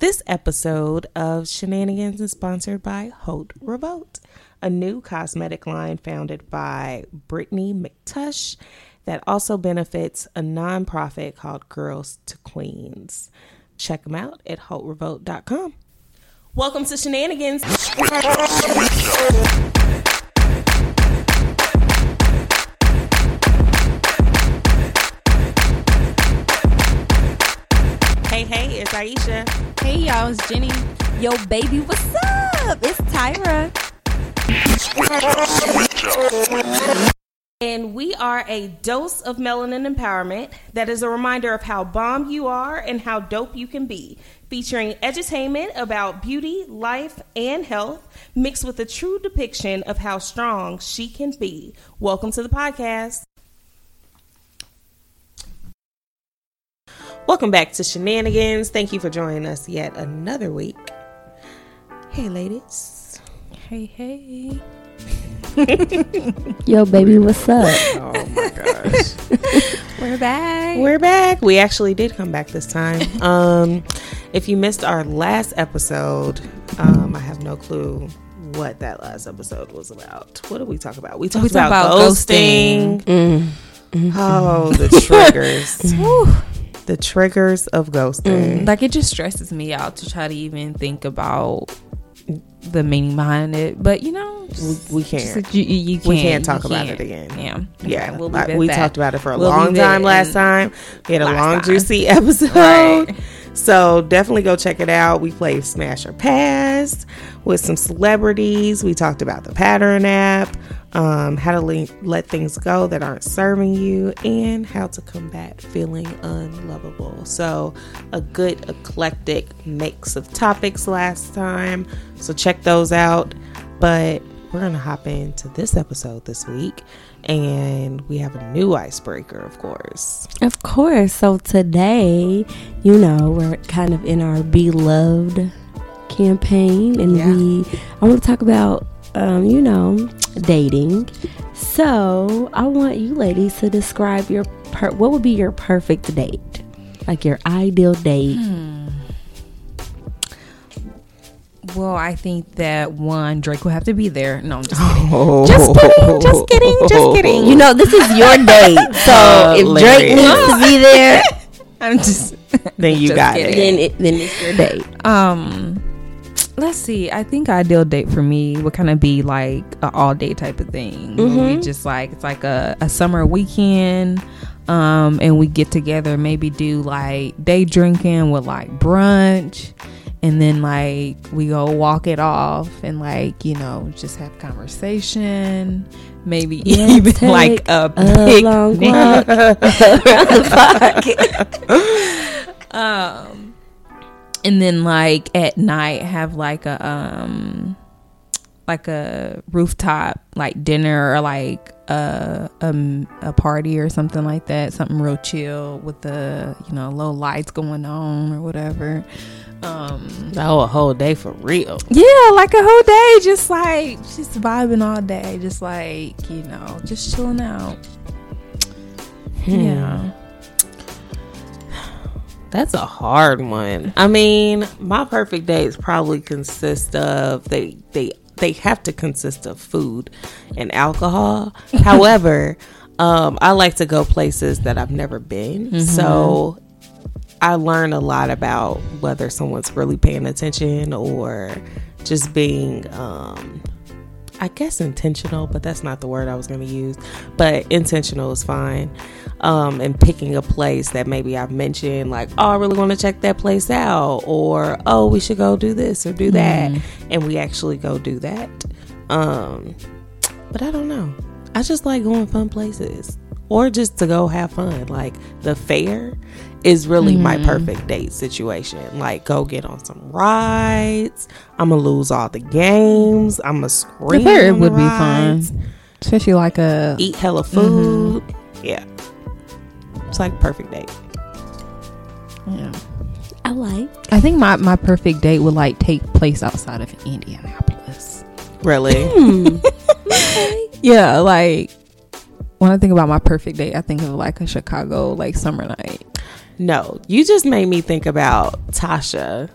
This episode of Shenanigans is sponsored by Haute Revolt, a new cosmetic line founded by Brittany McTush that also benefits a nonprofit called Girls to Queens. Check them out at HauteRevolt.com. Welcome to Shenanigans. Hey, it's Aisha. Hey, y'all, it's Jenny. Yo, baby, what's up? It's Tyra. And we are a dose of melanin empowerment that is a reminder of how bomb you are and how dope you can be, featuring edutainment about beauty, life, and health, mixed with a true depiction of how strong she can be. Welcome to the podcast. Welcome back to Shenanigans. Thank you for joining us yet another week. Hey, ladies. Hey. Yo, baby, what's up? Oh, my gosh. We're back. We actually did come back this time. If you missed our last episode, I have no clue what that last episode was about. What did we talk about? We talked about ghosting. Oh, the triggers. The triggers of ghosting. Like, it just stresses me out to try to even think about the meaning behind it. But, you know, we can't. You can't. We can't talk about it again. Yeah. Okay, we talked about it for a long time last time. We had a long, juicy episode. Right. So definitely go check it out. We played Smash or Pass with some celebrities. We talked about the Pattern app, how to let things go that aren't serving you, and how to combat feeling unlovable. So a good eclectic mix of topics last time. So check those out. But we're going to hop into this episode this week. And we have a new icebreaker, of course. Of course. So today, you know, we're kind of in our Beloved campaign. And I want to talk about, dating. So I want you ladies to describe what would be your perfect date? Like your ideal date. Well, I think that one, Drake will have to be there. No, I'm just kidding. Just kidding. You know, this is your date. So if Drake needs to be there, I'm just then you got kidding. it. Then it's your date. Let's see. I think ideal date for me would kind of be like an all day type of thing. We just like, it's like a summer weekend. And we get together, maybe do like day drinking with like brunch. And then, like, we go walk it off and, like, you know, just have conversation. Maybe even, like, a picnic. Long walk around the park. And then, like, at night, have, like a rooftop, like, dinner or, like, a party or something like that. Something real chill with the, you know, low lights going on or whatever. A whole day for real. Yeah, like a whole day, just vibing all day, just like, you know, just chilling out. Yeah, that's a hard one. I mean, my perfect days probably consist of they have to consist of food and alcohol. However, I like to go places that I've never been, so I learn a lot about whether someone's really paying attention or just being, I guess intentional, but that's not the word I was going to use. But intentional is fine. And picking a place that maybe I've mentioned, like, oh, I really want to check that place out, or, oh, we should go do this or do that. And we actually go do that. But I don't know. I just like going fun places. Or just to go have fun. Like, the fair is really my perfect date situation. Like, go get on some rides. I'm gonna lose all the games. I'm gonna scream. The fair would be fun, especially like eat hella food. Yeah, it's like perfect date. Yeah, I think my perfect date would like take place outside of Indianapolis. Really? Yeah, like, when I think about my perfect date, I think of like a Chicago like summer night. No, you just made me think about Tasha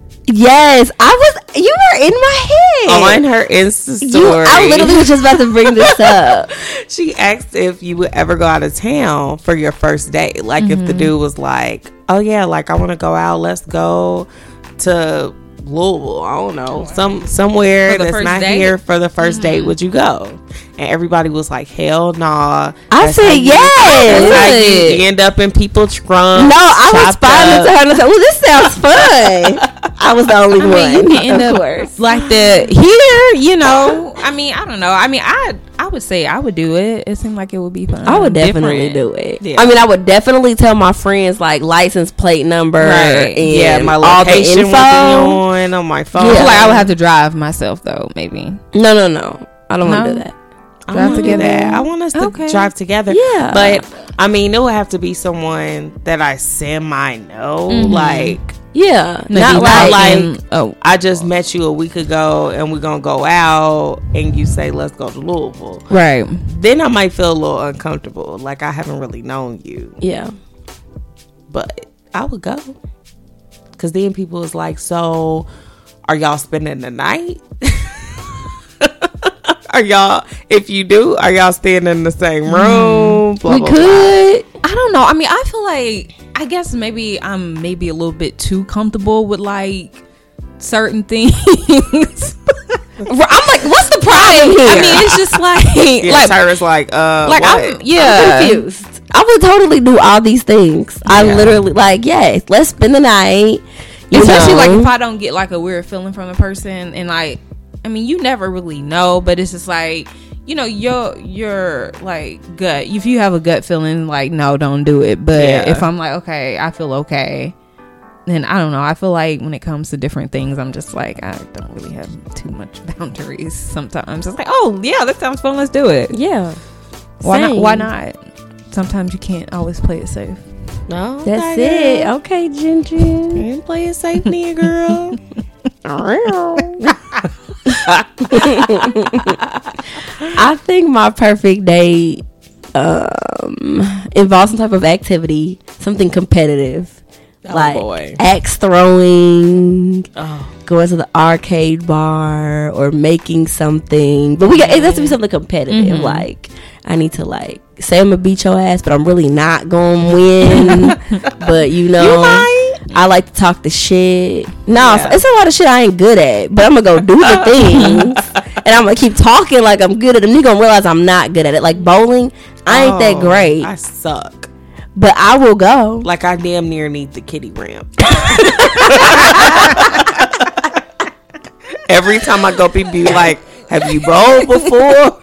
Yes, you were in my head. On her Insta story. I literally was just about to bring this up. She asked if you would ever go out of town for your first date. Like if the dude was like, oh yeah, like I want to go out. Let's go to Louisville. I don't know. Somewhere that's not date? here for the first date. Would you go? And everybody was like, hell nah. I said yes. That's how you end up in people's trunks. No, I was responding to her and I said, well, this sounds fun. I was the only one. You can end of up course. like the here, you know. I mean, I don't know. I mean, I would say I would do it. It seemed like it would be fun. I would definitely do it. Yeah. I mean, I would definitely tell my friends like license plate number and my all the location info. will be on my phone. I feel like I would have to drive myself though. Maybe. No. I don't want to do that. Drive together. I want us to drive together. Yeah, but I mean, it would have to be someone that I semi know. Like, not like I just met you a week ago and we're gonna go out, and you say let's go to Louisville. Right. Then I might feel a little uncomfortable. Like I haven't really known you. Yeah. But I would go, because then people is like, so are y'all spending the night? Are y'all, if you do, are y'all staying in the same room? Blah, we blah, could. blah. I don't know. I mean, I feel like, I guess maybe I'm a little bit too comfortable with like certain things. I'm like, what's the problem here? I mean, it's just like, like Tyra's like what? I'm confused. I would totally do all these things. I literally yes, let's spend the night. Especially like if I don't get like a weird feeling from a person, and like, I mean, you never really know, but it's just like, you know, your like gut. If you have a gut feeling, like, no, don't do it. But if I'm like, okay, I feel okay, then I don't know. I feel like when it comes to different things, I'm just like, I don't really have too much boundaries sometimes. It's like, oh yeah, that sounds fun. Let's do it. Yeah. Why not? Why not? Sometimes you can't always play it safe. No, that's it. Okay, Ginger. You play it safe, nigga, girl. I think my perfect date involves some type of activity, something competitive, axe throwing, going to the arcade bar, or making something. But it has to be something competitive. Like, I need to say I'm gonna beat your ass, but I'm really not gonna win. But you might. I like to talk the shit. It's a lot of shit I ain't good at, but I'm gonna go do the things, and I'm gonna keep talking like I'm good at them. You're gonna realize I'm not good at it. Like bowling, I ain't that great. I suck. But I will go. Like I damn near need the kiddie ramp. Every time I go, people be like, have you bowled before?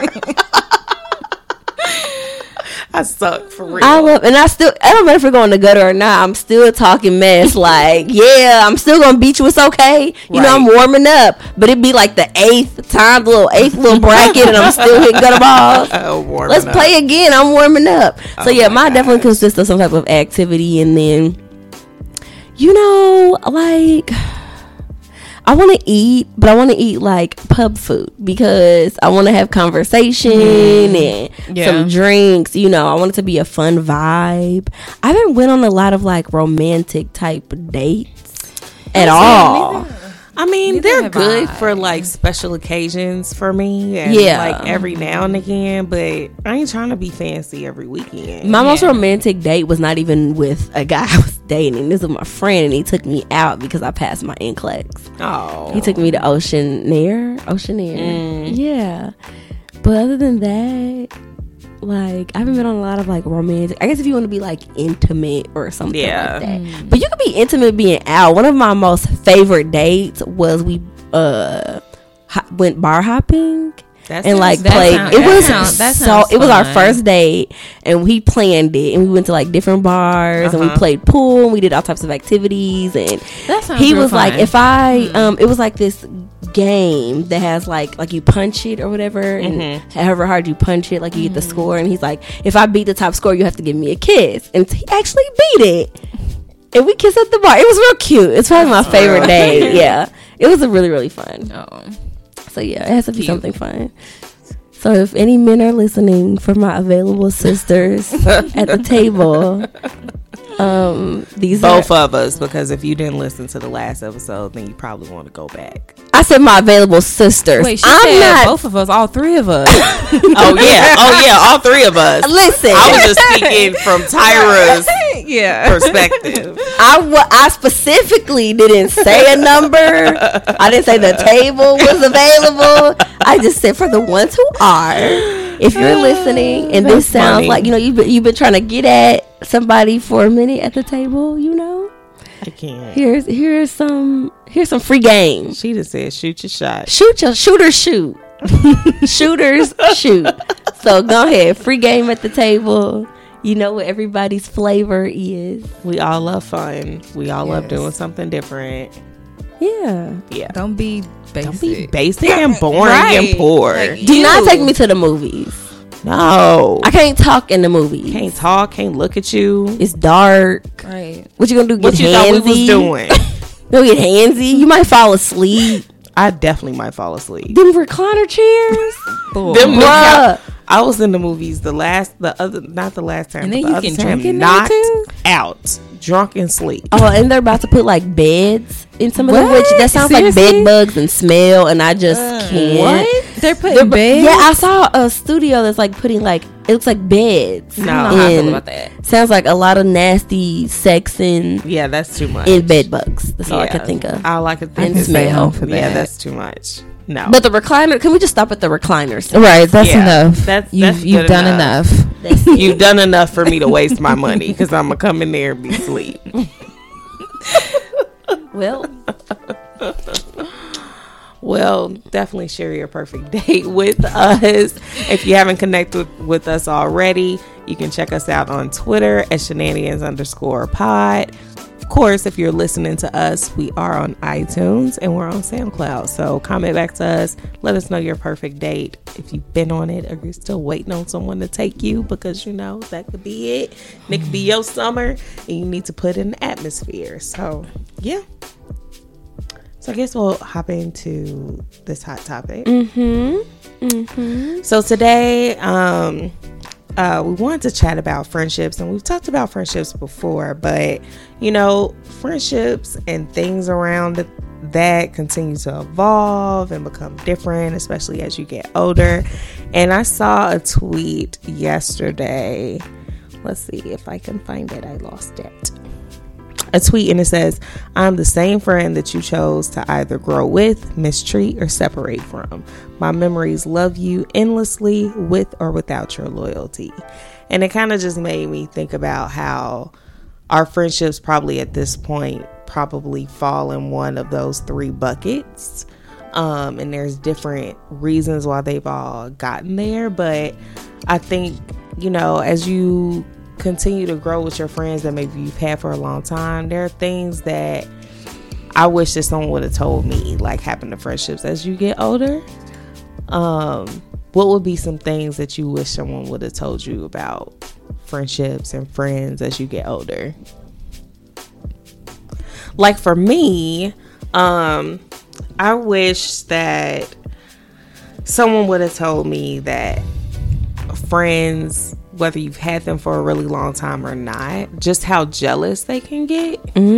I suck for real. I don't matter if we're going to gutter or not, I'm still talking mess. Like, I'm still gonna beat you. It's okay. You know, I'm warming up. But it'd be like the eighth little bracket, and I'm still hitting gutter balls. Let's play again. I'm warming up. So mine definitely consists of some type of activity, and then, like, I want to eat, but I want to eat like pub food because I want to have conversation and some drinks. I want it to be a fun vibe. I haven't went on a lot of like romantic type dates at all. I mean, they're good for like special occasions for me, and like every now and again. But I ain't trying to be fancy every weekend. My most romantic date was not even with a guy I was dating. This was my friend, and he took me out because I passed my NCLEX. Oh, he took me to Oceanair. Yeah, but other than that, like, I haven't been on a lot of like romantic. I guess if you want to be like intimate or something like that. But you could be intimate being out. One of my most favorite dates was we went bar hopping and like played. It was our first date, and we planned it, and we went to like different bars, and we played pool, and we did all types of activities. And he was like, if I it was like this game that has like you punch it or whatever, and however hard you punch it, like you get the score. And he's like, if I beat the top score, you have to give me a kiss. And he actually beat it, and we kissed at the bar. It was real cute. It's probably my favorite day. It was really, really fun. So it has to be something fun. So if any men are listening, for my available sisters at the table, these both of us, because if you didn't listen to the last episode, then you probably want to go back. I said my available sisters. Wait, she said both of us, all three of us. Oh yeah, all three of us. Listen, I was just speaking from Tyra's perspective. I specifically didn't say a number. I didn't say the table was available. I just said for the ones who are. If you're listening and this sounds funny. Like, you know, you've been trying to get at somebody for a minute at the table, you know, I can't. Here's some free game. She just said shoot your shot. Shooters shoot. So go ahead, free game at the table. You know what everybody's flavor is. We all love fun. We all love doing something different. Yeah. Don't be basic. Don't be basic and boring and poor. Like, do not take me to the movies. No. I can't talk in the movies. Can't talk, can't look at you. It's dark. Right. What you gonna do? What you thought we was doing? Go get handsy. You might fall asleep. I definitely might fall asleep. Them recliner chairs. I was in the movies not the last time, and then but you the can other time, knocked out, drunk and sleep. Oh, and they're about to put like beds in some of them, which that sounds Seriously? like bed bugs and smell, and I just can't. What? They're putting beds? Yeah, I saw a studio that's like putting like, it looks like beds. No, I don't know how I feel about that. Sounds like a lot of nasty sex and yeah, that's too much. In bed bugs. That's all I could think of. All I could think and smell. For that. Yeah, that's too much. No, but the recliner. Can we just stop at the recliners? Right, that's enough. That's you've done enough. You've done enough for me to waste my money because I'm gonna come in there and be asleep. Well, definitely share your perfect date with us. If you haven't connected with us already, you can check us out on Twitter at shenanigans_pod. Of course, if you're listening to us, we are on iTunes and we're on SoundCloud. So comment back to us. Let us know your perfect date. If you've been on it or you're still waiting on someone to take you, because you know that could be it. And it could be your summer and you need to put in the atmosphere. So yeah. So I guess we'll hop into this hot topic. So today, we wanted to chat about friendships, and we've talked about friendships before, but you know, friendships and things around that continue to evolve and become different, especially as you get older. And I saw a tweet yesterday. Let's see if I can find it. I lost it. A tweet, and it says, I'm the same friend that you chose to either grow with, mistreat, or separate from. My memories love you endlessly with or without your loyalty. And it kind of just made me think about how our friendships probably at this point probably fall in one of those three buckets. And there's different reasons why they've all gotten there. But I think, you know, as you continue to grow with your friends that maybe you've had for a long time, there are things that I wish that someone would have told me, like happen to friendships as you get older. What would be some things that you wish someone would have told you about friendships and friends as you get older? Like for me, I wish that someone would have told me that friends, whether you've had them for a really long time or not, just how jealous they can get.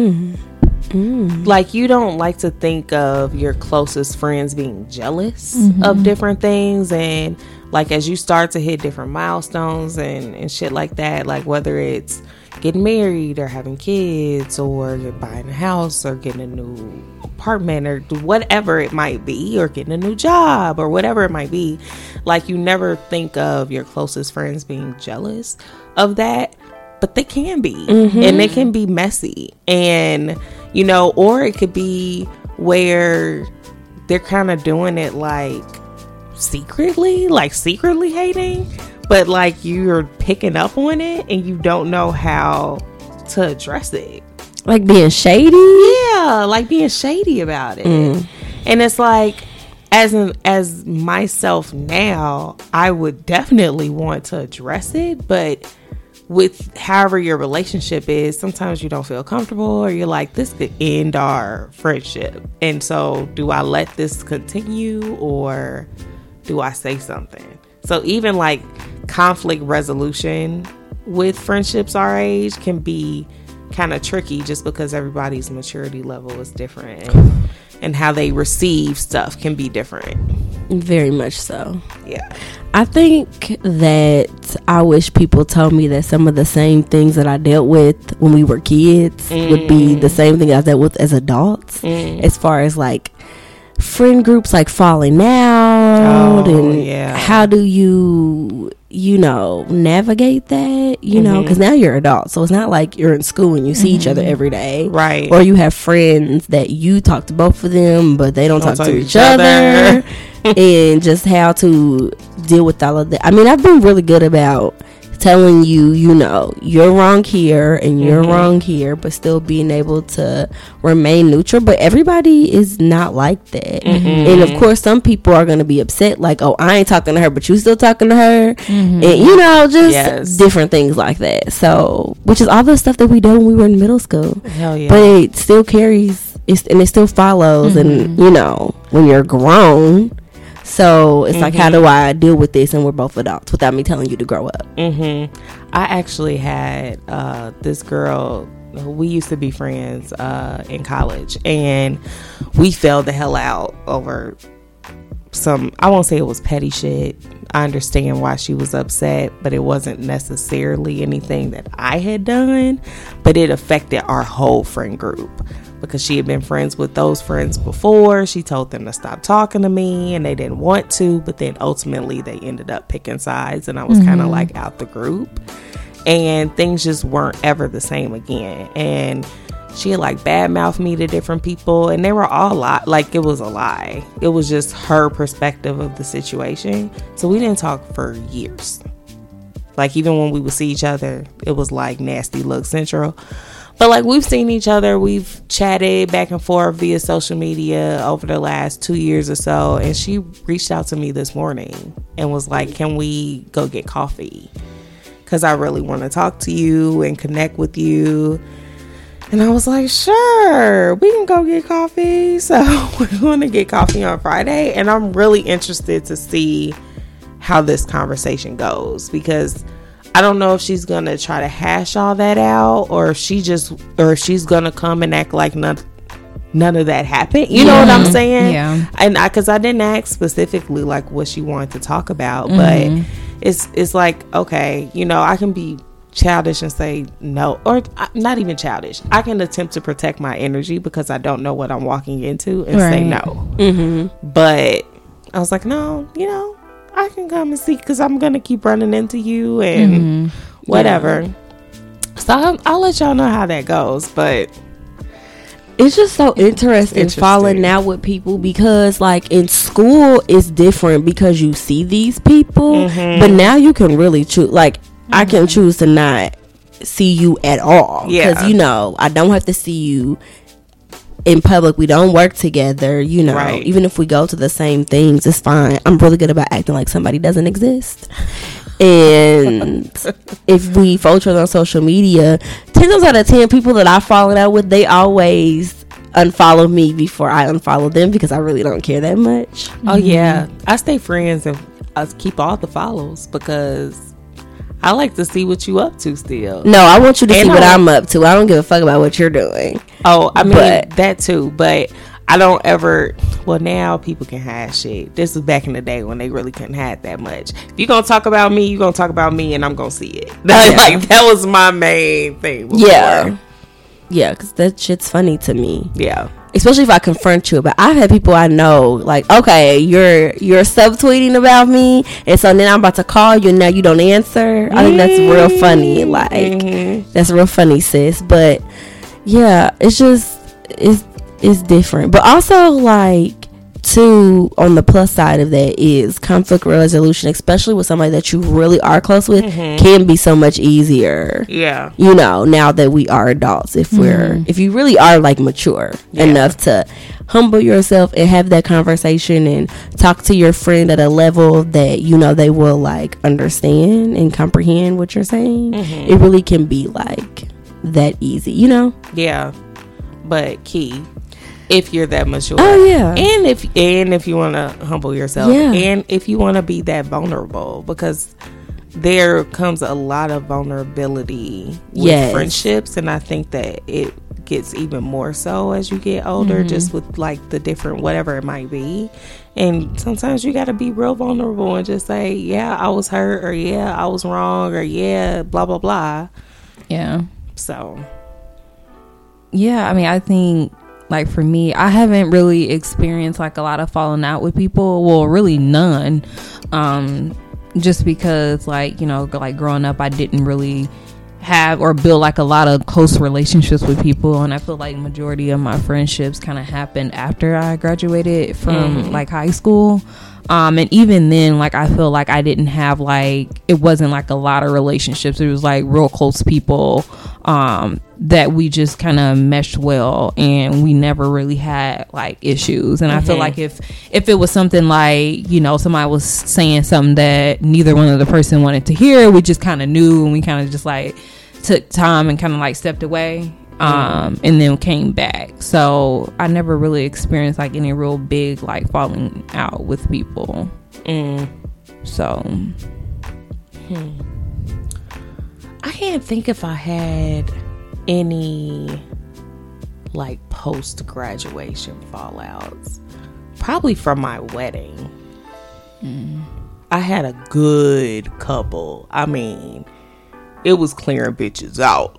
Like, you don't like to think of your closest friends being jealous of different things, and like as you start to hit different milestones and shit like that, like whether it's getting married or having kids or buying a house or getting a new apartment or whatever it might be, or getting a new job or whatever it might be, like you never think of your closest friends being jealous of that, but they can be. And it can be messy, and you know, or it could be where they're kind of doing it like secretly hating, but like you're picking up on it and you don't know how to address it. Like being shady? Yeah, like being shady about it. And it's like, as myself now, I would definitely want to address it, but with however your relationship is, sometimes you don't feel comfortable, or you're like, this could end our friendship. And so do I let this continue, or do I say something? So even like conflict resolution with friendships our age can be kind of tricky just because everybody's maturity level is different, and how they receive stuff can be different. Very much so. Yeah. I think that I wish people told me that some of the same things that I dealt with when we were kids would be the same thing I dealt with as adults, as far as like friend groups like falling out and how do you know, navigate that, you know, because now you're adult, so it's not like you're in school and you see each other every day, right? Or you have friends that you talk to both of them but they don't talk to each other. And just how to deal with all of that. I mean, I've been really good about telling you, you know, you're wrong here and you're wrong here, but still being able to remain neutral. But everybody is not like that. And of course, some people are going to be upset, like, oh, I ain't talking to her, but you still talking to her. And, you know, just different things like that. So, which is all the stuff that we did when we were in middle school. Hell yeah. But it still carries, and it still follows. And, you know, when you're grown. So it's like, how do I deal with this? And we're both adults without me telling you to grow up. I actually had this girl. We used to be friends in college, and we fell the hell out over some, I won't say it was petty shit. I understand why she was upset, but it wasn't necessarily anything that I had done, but it affected our whole friend group. Because she had been friends with those friends before. She told them to stop talking to me, and they didn't want to, but then ultimately they ended up picking sides, and I was kind of like out the group, and things just weren't ever the same again. And she had like badmouthed me to different people, and they were all like, it was a lie. It was just her perspective of the situation. So we didn't talk for years. Like, even when we would see each other, it was like nasty look central. But like, we've seen each other, we've chatted back and forth via social media over the last 2 years or so. And she reached out to me this morning and was like, can we go get coffee? Because I really want to talk to you and connect with you. And I was like, sure, we can go get coffee. So we're going to get coffee on Friday. And I'm really interested to see how this conversation goes, because I don't know if she's going to try to hash all that out, or if she's going to come and act like none of that happened. You know what I'm saying? Yeah. And because I didn't ask specifically like what she wanted to talk about, but it's like, okay, you know, I can be childish and say no, or not even childish. I can attempt to protect my energy because I don't know what I'm walking into and say no. But I was like, no, you know, I can come and see, because I'm going to keep running into you and whatever. Yeah. So I'll let y'all know how that goes. But it's just so interesting falling out with people, because like in school it's different because you see these people, but now you can really choose. Like I can choose to not see you at all, because you know, I don't have to see you in public. We don't work together, you know, even if we go to the same things, it's fine. I'm really good about acting like somebody doesn't exist. And if we follow each other on social media, 10 times out of 10 people that I've fallen out with, they always unfollow me before I unfollow them, because I really don't care that much. Oh yeah, I stay friends and I keep all the follows because I like to see what you up to still. No, I want you to see what I'm up to. I don't give a fuck about what you're doing. Oh, I mean, that too. But I don't ever... Well, now people can hide shit. This was back in the day when they really couldn't hide that much. If you're going to talk about me, you're going to talk about me, and I'm going to see it. Like, that was my main thing before. Yeah, because that shit's funny to me. Yeah. Especially if I confront you about. I've had people I know like, okay, you're subtweeting about me, and so then I'm about to call you and now you don't answer. I think that's real funny. Like that's real funny, sis. But yeah, it's just it's different. But also like too, on the plus side of that is conflict resolution, especially with somebody that you really are close with, can be so much easier. Yeah, you know, now that we are adults, if you really are like mature enough to humble yourself and have that conversation and talk to your friend at a level that you know they will like understand and comprehend what you're saying, it really can be like that easy, you know. Yeah, but Key, If you're that mature. Oh yeah. And if you want to humble yourself. Yeah. And if you want to be that vulnerable, because there comes a lot of vulnerability with friendships, and I think that it gets even more so as you get older, just with like the different whatever it might be. And sometimes you got to be real vulnerable and just say, yeah, I was hurt, or yeah, I was wrong, or yeah, blah blah blah. Yeah. So yeah, I mean, I think like for me, I haven't really experienced like a lot of falling out with people. Well, really none. Just because like, you know, like growing up, I didn't really have or build like a lot of close relationships with people, and I feel like majority of my friendships kind of happened after I graduated from like high school. And even then, like, I feel like I didn't have like, it wasn't like a lot of relationships. It was like real close people that we just kind of meshed well, and we never really had like issues. And I feel like if it was something like, you know, somebody was saying something that neither one of the person wanted to hear, we just kind of knew, and we kind of just like took time and kind of like stepped away. And then came back. So I never really experienced like any real big like falling out with people. So I can't think if I had any like post graduation fallouts. Probably from my wedding. I had a good couple. I mean, it was clearing bitches out.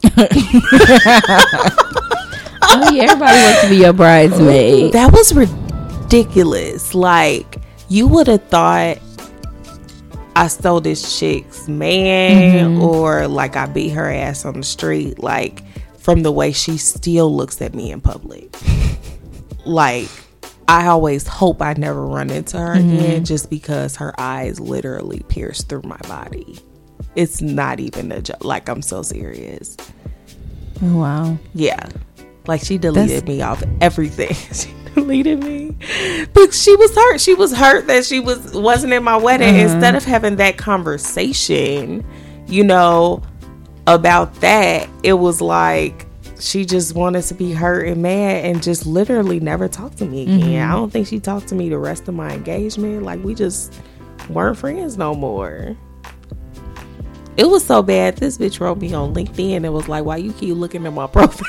Oh yeah, everybody wants to be your bridesmaid. That was ridiculous. Like, you would have thought I stole this chick's man, or like I beat her ass on the street, like from the way she still looks at me in public. Like, I always hope I never run into her again, just because her eyes literally pierce through my body. It's not even a joke. Like, I'm so serious. Wow. Yeah. Like, she deleted me off everything. She deleted me. But she was hurt. She was hurt that she wasn't in my wedding. Instead of having that conversation, you know, about that, it was like she just wanted to be hurt and mad and just literally never talk to me again. I don't think she talked to me the rest of my engagement. Like, we just weren't friends no more. It was so bad. This bitch wrote me on LinkedIn and was like, why you keep looking at my profile?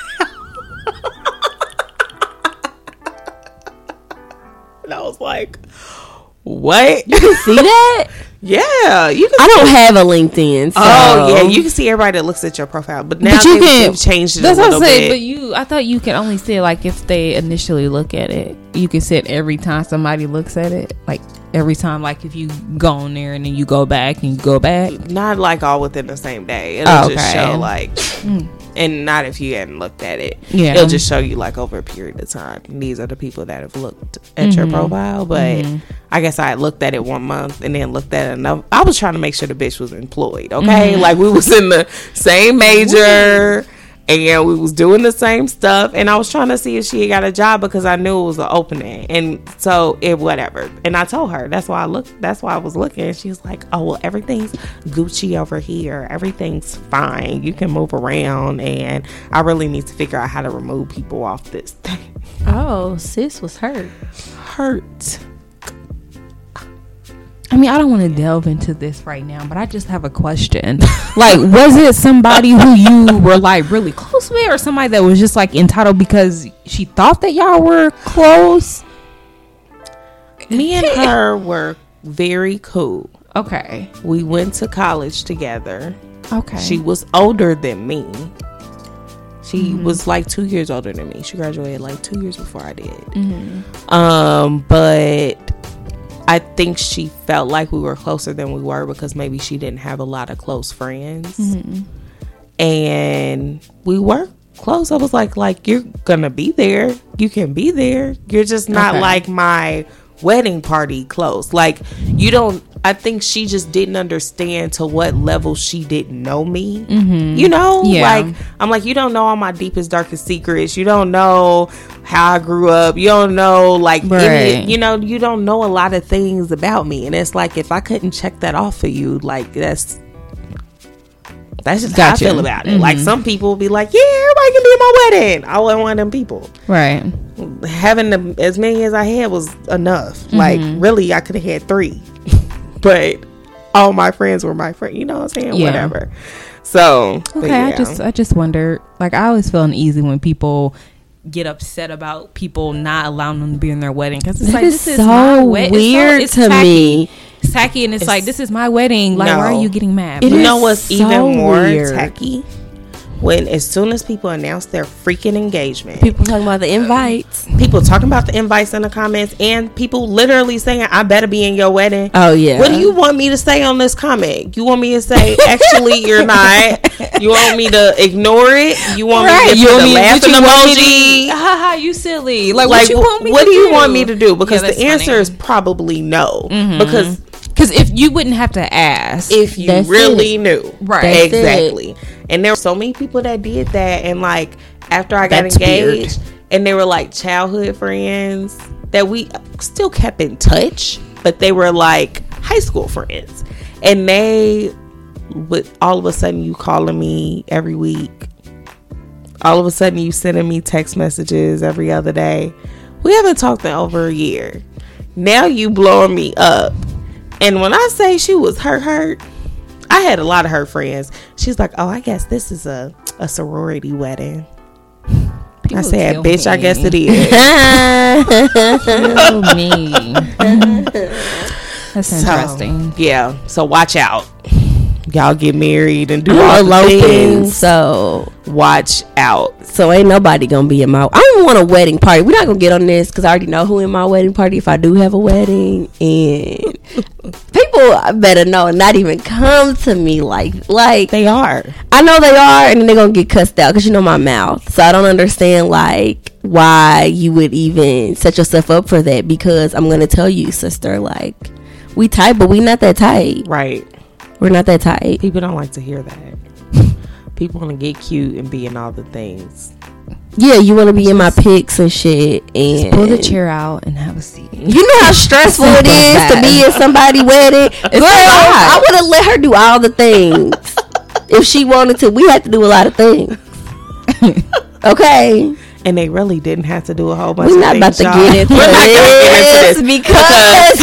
And I was like, what? You can see that? Yeah. You can. I don't have a LinkedIn. So. Oh, yeah. You can see everybody that looks at your profile. But now they've changed it a little bit. But I thought you can only see it like if they initially look at it. You can see it every time somebody looks at it. Like, every time, like if you go on there and then you go back and you go back. Not like all within the same day. It'll just show like, and not if you hadn't looked at it. Yeah, it'll just show you like over a period of time. These are the people that have looked at your profile. But I guess I looked at it 1 month and then looked at it another. I was trying to make sure the bitch was employed. Okay, like we was in the same major. And we was doing the same stuff, and I was trying to see if she got a job because I knew it was an opening, and so it whatever. And I told her that's why I was looking. And she was like, "Oh well, everything's Gucci over here. Everything's fine. You can move around." And I really need to figure out how to remove people off this thing. Oh, sis was hurt. I mean, I don't want to delve into this right now, but I just have a question. Like, was it somebody who you were like really close with, or somebody that was just like entitled because she thought that y'all were close? Me and her were very cool. Okay. We went to college together. Okay. She was older than me. She was like 2 years older than me. She graduated like 2 years before I did. But I think she felt like we were closer than we were because maybe she didn't have a lot of close friends. And we were close. I was like, you're gonna be there. You can be there. You're just not like my wedding party close. Like, you don't. I think she just didn't understand to what level she didn't know me. You know? Yeah. Like, I'm like, you don't know all my deepest, darkest secrets. You don't know how I grew up. You don't know, like, any, you know, you don't know a lot of things about me. And it's like, if I couldn't check that off for you, like, that's That's just how I feel about it. Like, some people will be like, yeah, everybody can be at my wedding. I wasn't one of them people. Right. Having as many as I had was enough. Like, really, I could have had 3. But all my friends were my friends. You know what I'm saying? Yeah. Whatever. So, okay, yeah. I just wondered. Like, I always feel uneasy when people get upset about people not allowing them to be in their wedding, because it's like, this is so my wedding. Weird it's to me. It's tacky, and it's like, this is my wedding. Like, why are you getting mad? You know what's so even more tacky? When as soon as people announce their freaking engagement, people talking about the invites, people talking about the invites in the comments, and people literally saying, I better be in your wedding. Oh yeah, what do you want me to say on this comment? You want me to say, actually you're not? You want me to ignore it? You want me to put the laughing emoji? Haha, you silly. Like what you want me what to do? Do you want me to do? Because the answer funny. is probably no. Because if you wouldn't have to ask, if you really knew, right? Exactly. And there were so many people that did that, and like after I got engaged, and they were like childhood friends that we still kept in touch, but they were like high school friends, and they would all of a sudden you calling me every week, all of a sudden you sending me text messages every other day. We haven't talked in over a year. Now you blowing me up. And when I say she was hurt, I had a lot of her friends. She's like, oh, I guess this is a sorority wedding. People I said, bitch, me. I guess it is. Kill me. That's interesting. Yeah, so watch out. Y'all get married and do all the things. So watch out. So ain't nobody gonna be in my. I don't want a wedding party. We're not gonna get on this because I already know who in my wedding party. If I do have a wedding, and people better know and not even come to me like they are. I know they are, and then they're gonna get cussed out because you know my mouth. So I don't understand like why you would even set yourself up for that. Because I'm gonna tell you, sister, like we tight, but we not that tight, right? We're not that tight. People don't like to hear that. People want to get cute and be in all the things. Yeah, you want to be in my pics and shit. And just pull the chair out and have a seat. You know how stressful it is to be at somebody's wedding? Girl, I would have let her do all the things. If she wanted to, we had to do a lot of things. Okay. And they really didn't have to do a whole bunch of things. We're not about to get into this because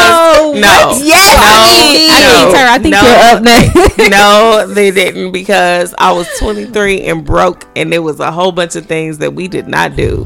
I think you're up next. No, they didn't, because I was 23 and broke, and there was a whole bunch of things that we did not do.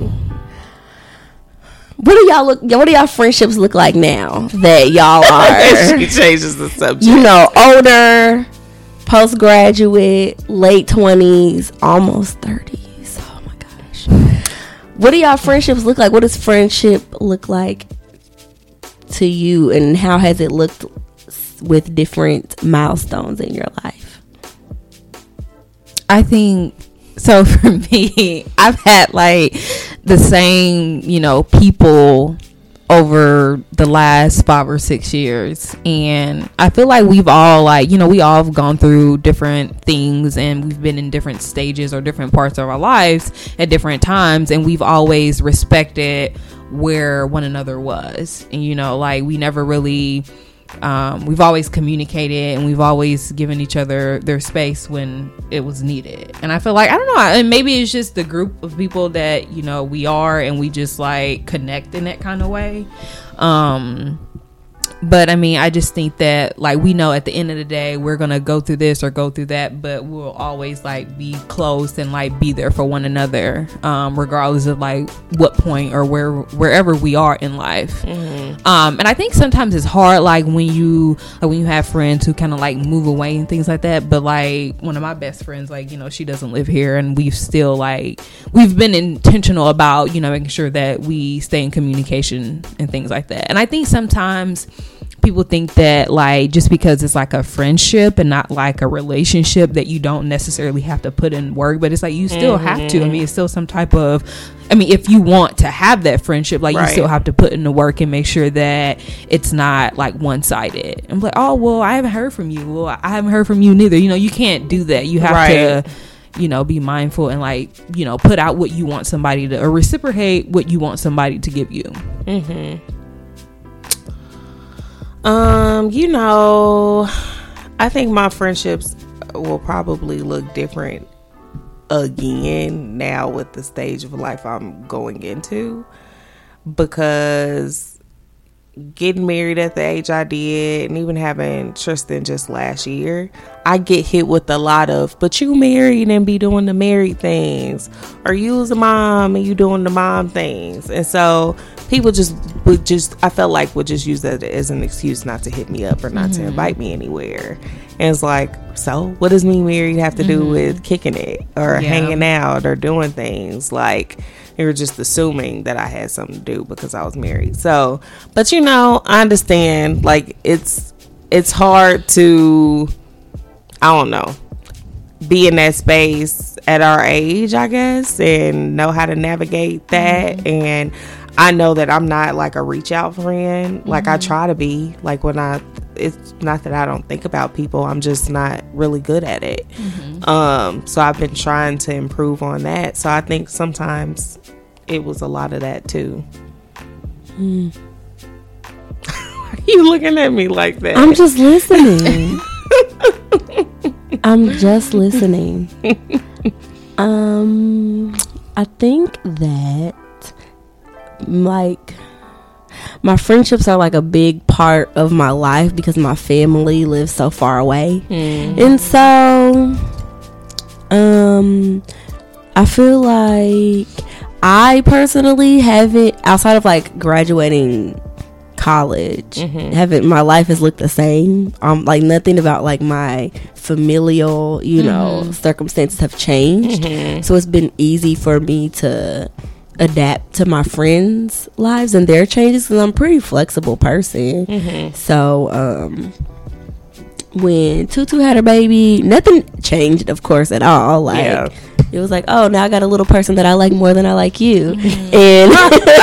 What do y'all friendships look like now that y'all are? She changes the subject. You know, older, postgraduate, late 20s, almost 30s. What do y'all friendships look like? What does friendship look like to you, and how has it looked with different milestones in your life? I think so. For me, I've had like the same, people over the last 5 or 6 years, and I feel like we've all we all have gone through different things, and we've been in different stages or different parts of our lives at different times, and we've always respected where one another was. And we never really we've always communicated, and we've always given each other their space when it was needed. And I feel like, I don't know, and maybe it's just the group of people that we are, and we just like connect in that kind of way. But I mean, I just think that we know at the end of the day we're gonna go through this or go through that, but we'll always be close and be there for one another, regardless of what point or wherever we are in life. And I think sometimes it's hard when you have friends who kind of move away and things like that. But one of my best friends, she doesn't live here, and we've still we've been intentional about making sure that we stay in communication and things like that. And I think sometimes people think that just because it's a friendship and not a relationship, that you don't necessarily have to put in work, but it's you still have to. I mean, it's still some type of, if you want to have that friendship, you still have to put in the work and make sure that it's not one-sided. I'm oh, well, I haven't heard from you. Well, I haven't heard from you neither. You can't do that. You have to be mindful and put out what you want somebody to, or reciprocate what you want somebody to give you. I think my friendships will probably look different again now with the stage of life I'm going into, because getting married at the age I did, and even having Tristan just last year, I get hit with a lot of, but you married and be doing the married things, or you was a mom and you doing the mom things. And so people would just use that as an excuse not to hit me up or not to invite me anywhere. And it's like, so what does me married have to do with kicking it or hanging out or doing things? Like, they were just assuming that I had something to do because I was married. So, but I understand, like, it's hard to, I don't know, be in that space at our age, I guess, and know how to navigate that. And I know that I'm not like a reach out friend. Like, I try to be, like, it's not that I don't think about people, I'm just not really good at it. So I've been trying to improve on that. So I think sometimes it was a lot of that too. Why are you looking at me like that? I'm just listening. I'm just listening. I think that, like, my friendships are like a big part of my life because my family lives so far away. And so I feel like I personally haven't, outside of like graduating college, my life has looked the same. Like, nothing about like my familial circumstances have changed. So it's been easy for me to adapt to my friends' lives and their changes, because I'm a pretty flexible person. So when Tutu had her baby, nothing changed, of course, at all. Like, it was like, oh, now I got a little person that I like more than I like you. And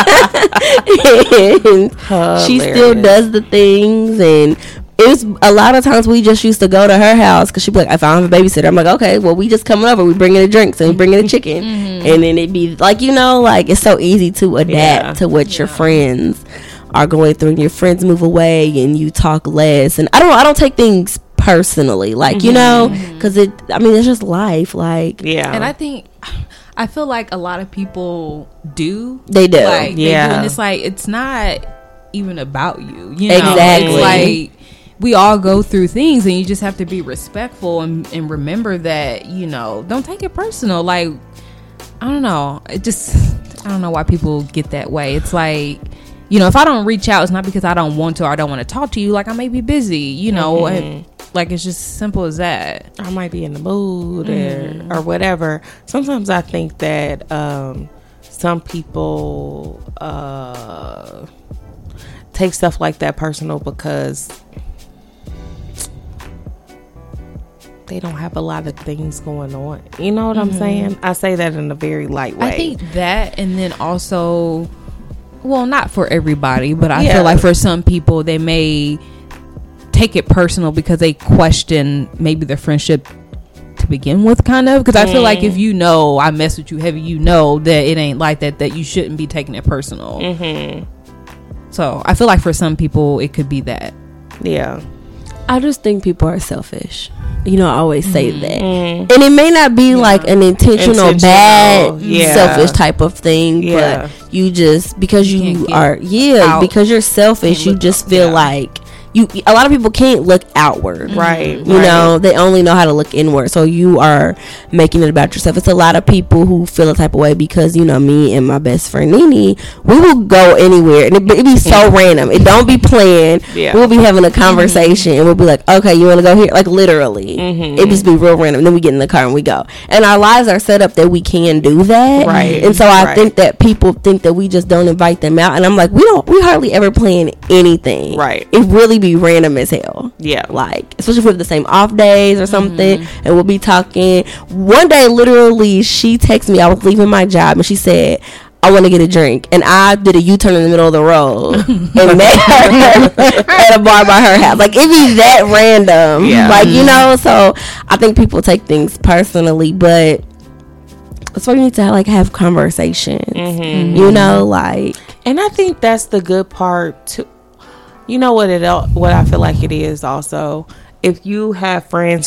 she still does the things. And it was a lot of times we just used to go to her house, because she'd be like, if I don't have a babysitter, I'm like, okay, well, we just coming over, we bringing the drinks and we bringing the chicken. And then it'd be like, like, it's so easy to adapt to what your friends are going through, and your friends move away and you talk less. And I don't take things personally, like, because it's just life. Like, and I feel like a lot of people do. They do. Like, they do, and it's like, it's not even about you. Exactly. It's like, we all go through things, and you just have to be respectful and remember that, don't take it personal. Like, I don't know. I don't know why people get that way. It's like, if I don't reach out, it's not because I don't want to or I don't want to talk to you. Like, I may be busy, and, like, it's just simple as that. I might be in the mood or whatever. Sometimes I think that some people take stuff like that personal because they don't have a lot of things going on. You know what I'm saying? I say that in a very light way. I think that, and then also, well, not for everybody, but I feel like for some people, they may take it personal because they question maybe the friendship to begin with, kind of. Because I feel like if I mess with you heavy, that it ain't like that you shouldn't be taking it personal. So I feel like for some people, it could be that. Yeah. I just think people are selfish. I always say that. And it may not be like an intentional bad, selfish type of thing, but you just, because because you're selfish, you just feel like a lot of people can't look outward, right? They only know how to look inward. So you are making it about yourself. It's a lot of people who feel a type of way because me and my best friend Nene, we will go anywhere and it be so random. It don't be planned. We'll be having a conversation and we'll be like, okay, you want to go here? Like, literally, it just be real random. And then we get in the car and we go. And our lives are set up that we can do that, right? And so I think that people think that we just don't invite them out. And I'm like, we hardly ever plan anything, right? It really be random as hell, like, especially if we have the same off days or something, and we'll be talking. One day, literally, she texted me, I was leaving my job, and she said, I want to get a drink, and I did a U-turn in the middle of the road and met her at a bar by her house. Like, it be that random, like, so I think people take things personally, but that's why you need to have conversations, like, and I think that's the good part too. You know what I feel like it is also, if you have friends who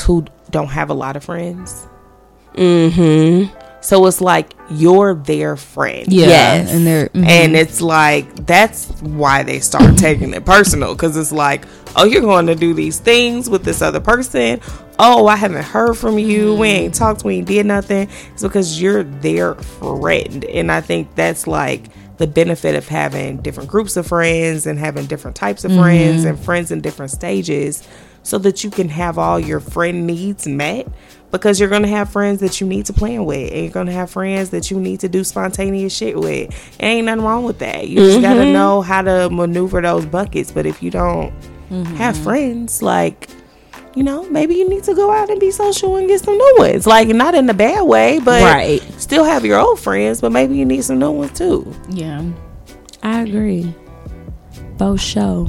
don't have a lot of friends. Mm-hmm. So it's like you're their friend. Yeah. Yes. And they're And it's like, that's why they start taking it personal. Because it's like, oh, you're going to do these things with this other person. Oh, I haven't heard from you. We ain't talked. We ain't did nothing. It's because you're their friend. And I think that's like the benefit of having different groups of friends and having different types of friends and friends in different stages, so that you can have all your friend needs met. Because you're going to have friends that you need to plan with, and you're going to have friends that you need to do spontaneous shit with. Ain't nothing wrong with that. You just got to know how to maneuver those buckets. But if you don't have friends, like, you know, maybe you need to go out and be social and get some new ones. Like, not in a bad way, but still have your old friends, but maybe you need some new ones too. Yeah. I agree. Both show.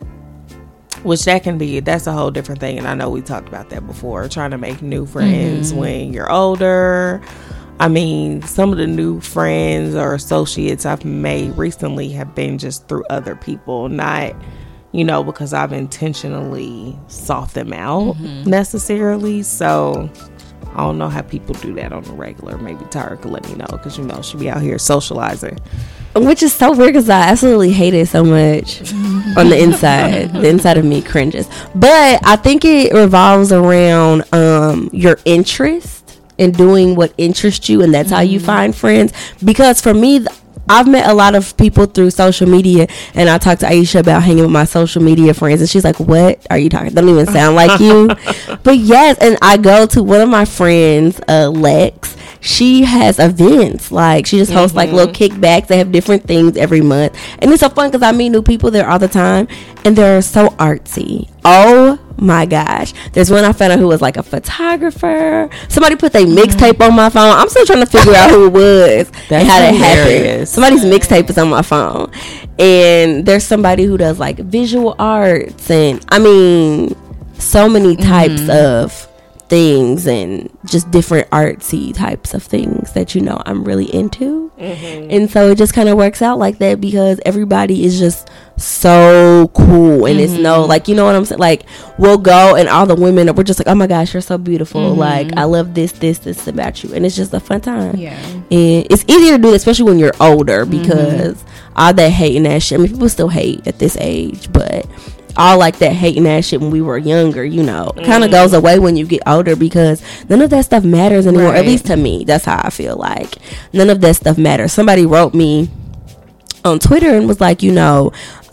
Which that's a whole different thing. And I know we talked about that before, trying to make new friends when you're older. I mean, some of the new friends or associates I've made recently have been just through other people, not, you know, because I've intentionally sought them out necessarily. So I don't know how people do that on the regular. Maybe Tara could let me know, because, you know, she be out here socializing. Which is so weird, because I absolutely hate it so much on the inside. The inside of me cringes. But I think it revolves around your interest in doing what interests you, and that's how you find friends. Because for me, I've met a lot of people through social media, and I talked to Aisha about hanging with my social media friends, and she's like, what are you talking? Don't even sound like you. But yes, and I go to one of my friends, Lex. She has events, like she just hosts like little kickbacks. They have different things every month, and it's so fun because I meet new people there all the time, and they're so artsy. Oh my gosh, there's one I found out who was like a photographer. Somebody put their mixtape on my phone. I'm still trying to figure out who it was and how that happened. Somebody's mixtape is on my phone. And there's somebody who does like visual arts, and I mean so many types of things, and just different artsy types of things that, you know, I'm really into. And so it just kind of works out like that, because everybody is just so cool, and it's no, like, you know what I'm saying, like, we'll go and all the women, we're just like, oh my gosh, you're so beautiful, like, I love this about you, and it's just a fun time. And it's easier to do it, especially when you're older, because all that hating that shit, I mean, people still hate at this age, but all like that hating ass shit when we were younger, you know, kind of goes away when you get older, because none of that stuff matters anymore. At least to me, that's how I feel. Like, none of that stuff matters. Somebody wrote me on Twitter and was like, you know,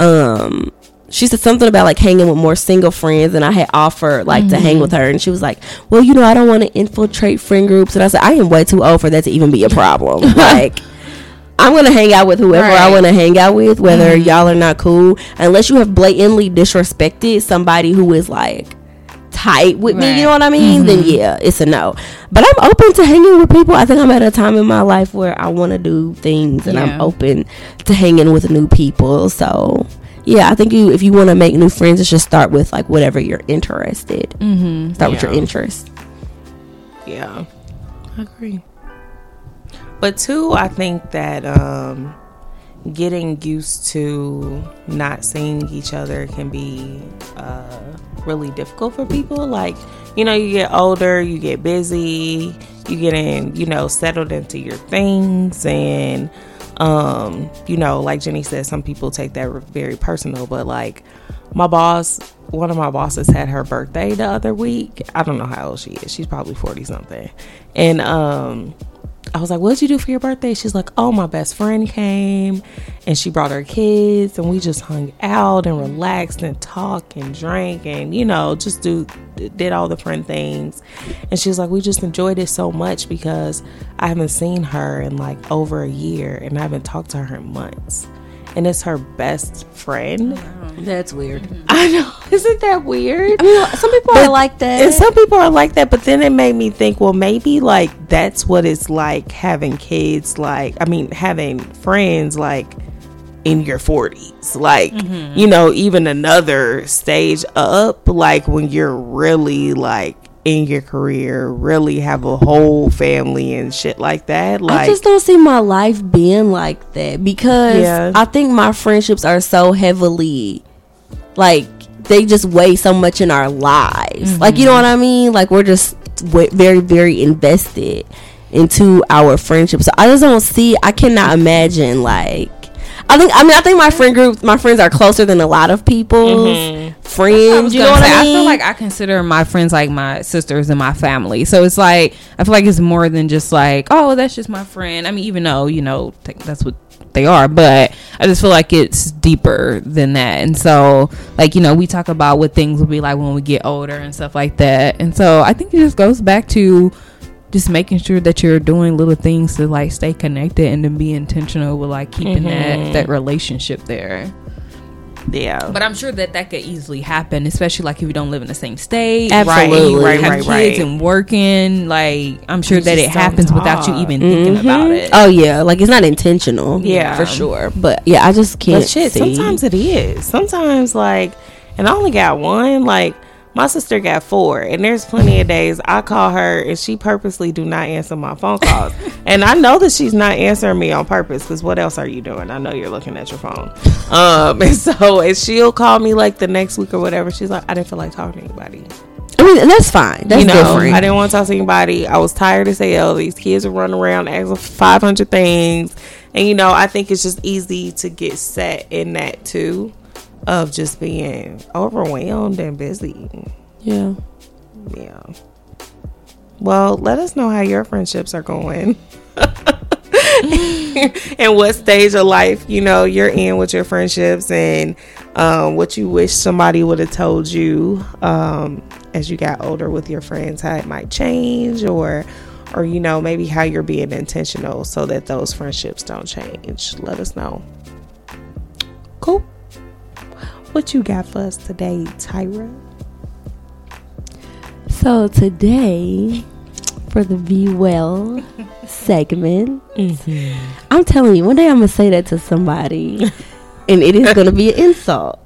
she said something about like hanging with more single friends, and I had offered like to hang with her, and she was like, well, you know, I don't want to infiltrate friend groups. And I said, I am way too old for that to even be a problem. Like, I'm going to hang out with whoever I want to hang out with, whether y'all are not cool. Unless you have blatantly disrespected somebody who is like tight with me, you know what I mean? Then yeah, it's a no. But I'm open to hanging with people. I think I'm at a time in my life where I want to do things, and I'm open to hanging with new people. So yeah, I think if you want to make new friends, it should start with like whatever you're interested. Start with your interest. Yeah, I agree. But too, I think that getting used to not seeing each other can be really difficult for people. Like, you know, you get older, you get busy, you get in, you know, settled into your things, and you know, like Jenny said, some people take that very personal. But like one of my bosses had her birthday the other week. I don't know how old she is. She's probably 40 something, and I was like, what'd you do for your birthday? She's like, oh, my best friend came, and she brought her kids, and we just hung out and relaxed and talked and drank, and, you know, just did all the friend things. And she was like, we just enjoyed it so much because I haven't seen her in like over a year, and I haven't talked to her in months. And it's her best friend. That's weird. I know. Isn't that weird? I mean, some people are like that. And some people are like that. But then it made me think, well, maybe like that's what it's like having kids. Like, I mean, having friends like in your 40s. Like, you know, even another stage up. Like when you're really like in your career, really have a whole family and shit like that. Like, I just don't see my life being like that, because I think my friendships are so heavily like they just weigh so much in our lives. Mm-hmm. Like, you know what I mean? Like, we're just very, very invested into our friendship. So I just don't see, I cannot imagine, like, I think my friends are closer than a lot of people's friends. You know what I mean? I feel like I consider my friends like my sisters and my family. So it's like, I feel like it's more than just like, oh, that's just my friend. I mean, even though, you know, that's what they are, but I just feel like it's deeper than that. And so, like, you know, we talk about what things will be like when we get older and stuff like that. And so I think it just goes back to just making sure that you're doing little things to like stay connected and to be intentional with like keeping that relationship there. Yeah, but I'm sure that could easily happen, especially like if you don't live in the same state. Absolutely. Right, have kids and working. Like, I'm sure that it happens without you even thinking about it. Oh yeah, like it's not intentional. Yeah, for sure. But yeah, I just can't. But shit, see. sometimes it is. Sometimes, like, and I only got one. Like, my sister got 4, and there's plenty of days I call her and she purposely do not answer my phone calls. And I know that she's not answering me on purpose, because what else are you doing? I know you're looking at your phone. And she'll call me like the next week or whatever. She's like, I didn't feel like talking to anybody. I mean, that's fine. That's different. I didn't want to talk to anybody. I was tired as hell. These kids are running around asking for 500 things. And, you know, I think it's just easy to get set in that too, of just being overwhelmed and busy. Yeah. Well, let us know how your friendships are going. And what stage of life, you know, you're in with your friendships, and what you wish somebody would have told you as you got older with your friends, how it might change, or you know, maybe how you're being intentional so that those friendships don't change. Let us know. Cool. What you got for us today, Tyra? So today, for the Be Well segment, I'm telling you, one day I'm going to say that to somebody, and it is going to be an insult.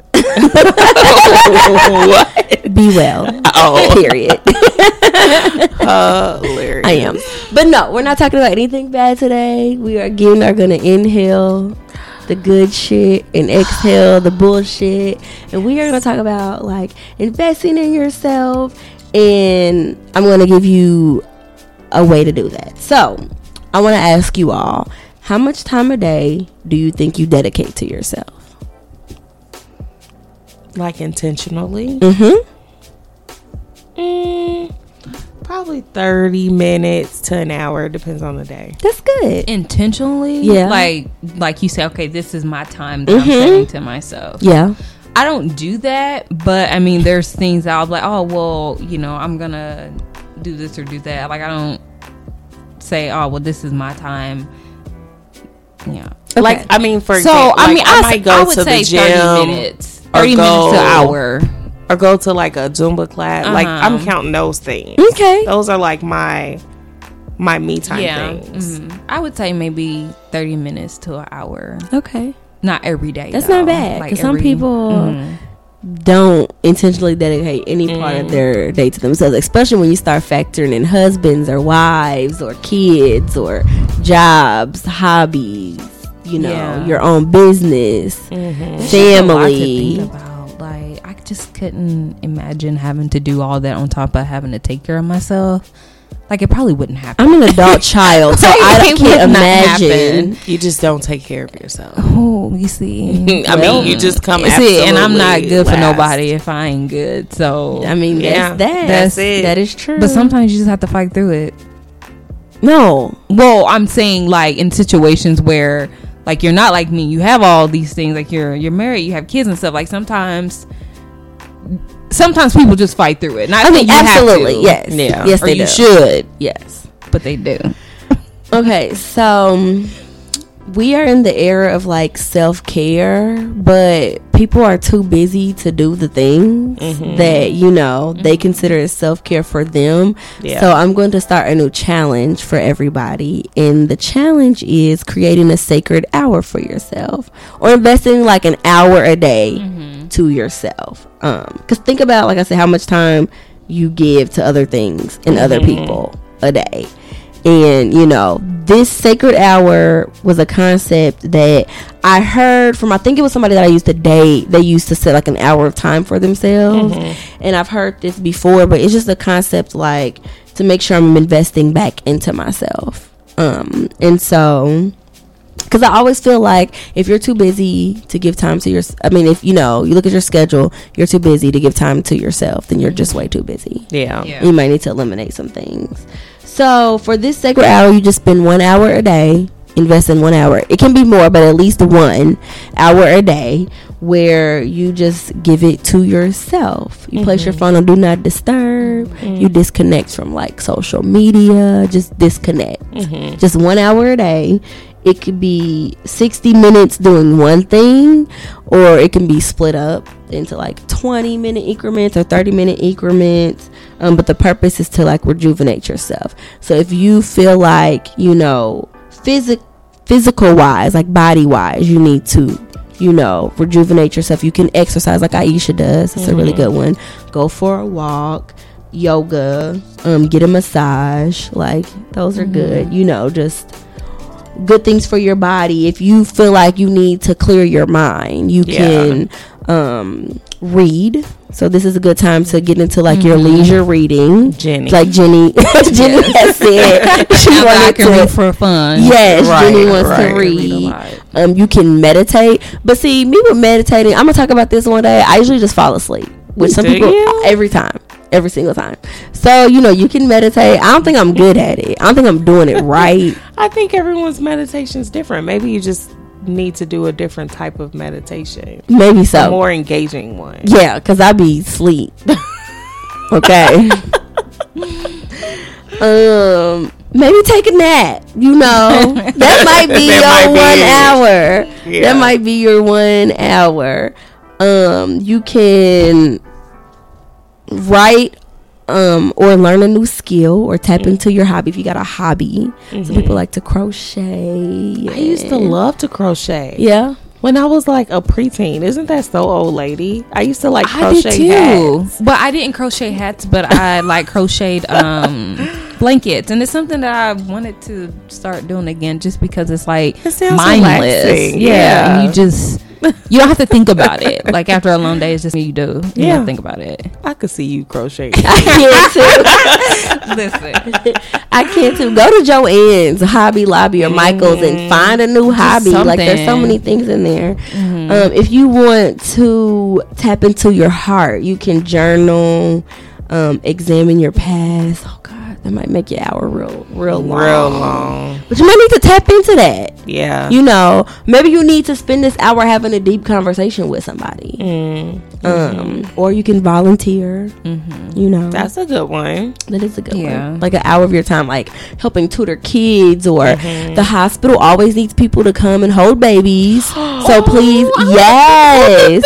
What? Be well. Oh. Period. Hilarious. I am. But no, we're not talking about anything bad today. We are going to inhale the good shit and exhale the bullshit, and we are going to talk about like investing in yourself, and I'm going to give you a way to do that. So I want to ask you all, how much time a day do you think you dedicate to yourself? Like intentionally? Probably 30 minutes to an hour. Depends on the day. That's good. Intentionally? Yeah. Like you say, okay, this is my time that I'm setting to myself. Yeah. I don't do that, but I mean, there's things that I'll be like, oh, well, you know, I'm going to do this or do that. Like, I don't say, oh, well, this is my time. Yeah. Okay. Like, I mean, for example, I might go to the gym 30 minutes. 30 minutes to an hour. Or go to like a Zumba class. Like, I'm counting those things. Okay. Those are like my me time things. I would say maybe 30 minutes to an hour. Okay. Not every day. That's not bad. Because some people don't intentionally dedicate any part of their day to themselves, especially when you start factoring in husbands or wives or kids or jobs, hobbies, you know, your own business, family. Like, I just couldn't imagine having to do all that on top of having to take care of myself. Like, it probably wouldn't happen. I'm an adult child, so I can't imagine. You just don't take care of yourself. Oh, you see. I mean, you just come absolutely and I'm not good for nobody if I ain't good. So, I mean, that's it. That is true. But sometimes you just have to fight through it. No. Well, I'm saying, like, in situations where, like, you're not like me. You have all these things. Like, you're married. You have kids and stuff. Like, sometimes people just fight through it. And I think absolutely, have to. yes, yeah, yes, or you should, yes, but they do. Okay, so we are in the era of like self-care, but people are too busy to do the things that, you know, they consider as self-care for them. So I'm going to start a new challenge for everybody, and the challenge is creating a sacred hour for yourself, or investing like an hour a day to yourself. Because think about, like I said, how much time you give to other things and other people a day. And, you know, this sacred hour was a concept that I heard from, I think it was somebody that I used to date. They used to set like an hour of time for themselves. And I've heard this before, but it's just a concept like to make sure I'm investing back into myself. And so, because I always feel like if you're too busy to give time to if you look at your schedule, you're too busy to give time to yourself, then you're just way too busy. Yeah. You might need to eliminate some things. So for this sacred hour, you just spend 1 hour a day, invest in 1 hour. It can be more, but at least 1 hour a day where you just give it to yourself. You place your phone on do not disturb. You disconnect from like social media. Just disconnect. Just 1 hour a day. It could be 60 minutes doing one thing, or it can be split up into like 20-minute increments or 30-minute increments. But the purpose is to like rejuvenate yourself. So if you feel like, physical wise, like body wise, you need to, rejuvenate yourself. You can exercise like Aisha does. It's a really good one. Go for a walk, yoga, get a massage. Like those are good, just good things for your body. If you feel like you need to clear your mind, you can read. So this is a good time to get into like your leisure reading. Jenny has said she wanted to read for fun. Yes, Jenny wants to read. You can meditate. But see, me with meditating, I'm gonna talk about this one day. I usually just fall asleep with some people every single time. So you can meditate. I don't think I'm good at it. I don't think I'm doing it right. I think everyone's meditation is different. Maybe you just need to do a different type of meditation. Maybe so. A more engaging one. Yeah, because I be sleep. Okay. Maybe take a nap. That might be your 1 hour. Yeah. That might be your 1 hour. You can write or learn a new skill or tap into your hobby if you got a hobby. Some people like to crochet. I used to love to crochet. Yeah. When I was like a preteen. Isn't that so old lady? I used to like crochet I did too. hats. But I didn't crochet hats, but I like crocheted blankets, and it's something that I wanted to start doing again just because it's like mindless. Relaxing. Yeah. And you don't have to think about it. Like after a long day, it's just you do. You don't think about it. I could see you crocheting. I can too. Listen, I can too. Go to Joann's, Hobby Lobby, or Michael's and find a new hobby. Like there's so many things in there. If you want to tap into your heart, you can journal, examine your past. Oh God, that might make your hour real long. But you might need to tap into that. Yeah. Maybe you need to spend this hour having a deep conversation with somebody. Or you can volunteer. That's a good one. That is a good one. Like an hour of your time, like helping tutor kids, or the hospital always needs people to come and hold babies. So please, yes,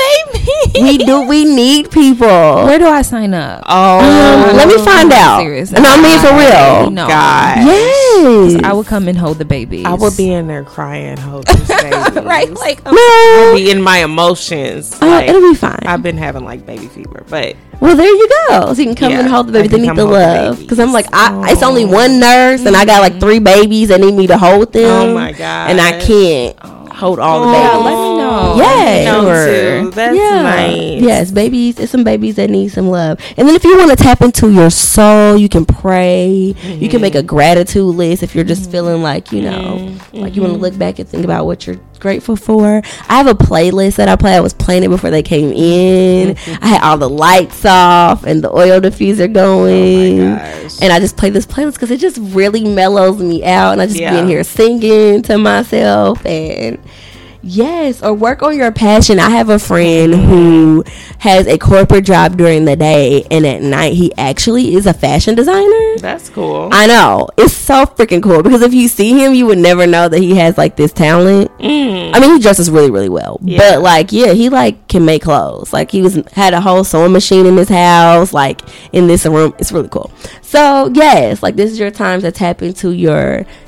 we need people. where do I sign up? Let me find out. Serious. And I mean for real. No. God. Yes. I would come and hold the babies. I would be in there crying, holding this baby. right, like I'd be in my emotions. Like, it'll be fine. I've been having like baby fever, but Well, there you go. So you can come and hold the baby. They need the love. Because I'm like, it's only one nurse, and I got like 3 babies that need me to hold them. Oh my God. And I can't hold all the babies. Let me know. Yeah, too. That's nice. Yes, babies. It's some babies that need some love. And then if you want to tap into your soul, you can pray. You can make a gratitude list if you're just feeling like, like you want to look back and think about what you're grateful for. I have a playlist that I play. I was playing it before they came in. I had all the lights off and the oil diffuser going. Oh my gosh. And I just play this playlist because it just really mellows me out. And I just be in here singing to myself. And yes, or work on your passion. I have a friend who has a corporate job during the day, and at night he actually is a fashion designer. That's cool. I know. It's so freaking cool because if you see him, you would never know that he has like this talent. I mean, he dresses really, really well. But like, he like can make clothes. Like he had a whole sewing machine in his house, like in this room. It's really cool. So yes, like this is your time to tap into your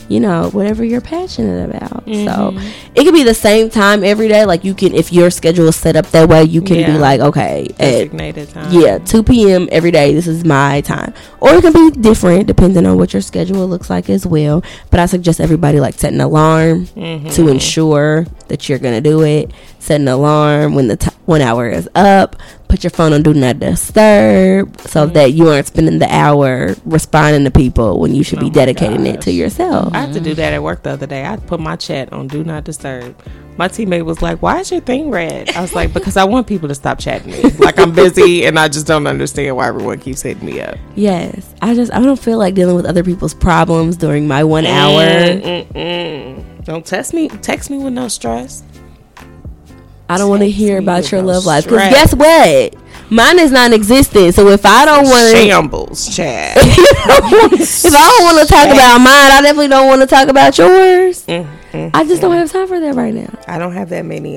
you know, whatever you're passionate about. So it could be the same time every day. Like you can, if your schedule is set up that way, you can be like, okay, designated time. 2 p.m. every day, this is my time. Or it can be different depending on what your schedule looks like as well. But I suggest everybody like set an alarm to ensure that you're gonna do it. Set an alarm when the 1 hour is up. Put your phone on do not disturb so that you aren't spending the hour responding to people when you should be dedicating it to yourself. I had to do that at work the other day. I put my chat on do not disturb. My teammate was like, why is your thing red? I was like, because I want people to stop chatting me. Like, I'm busy and I just don't understand why everyone keeps hitting me up. Yes. I don't feel like dealing with other people's problems during my 1 hour. Don't text me with no stress. I don't want to hear about your love life. Because guess what? Mine is non-existent. So if I don't want to... Shambles, chat. If I don't want to talk about mine, I definitely don't want to talk about yours. I just don't have time for that right now. I don't have that many...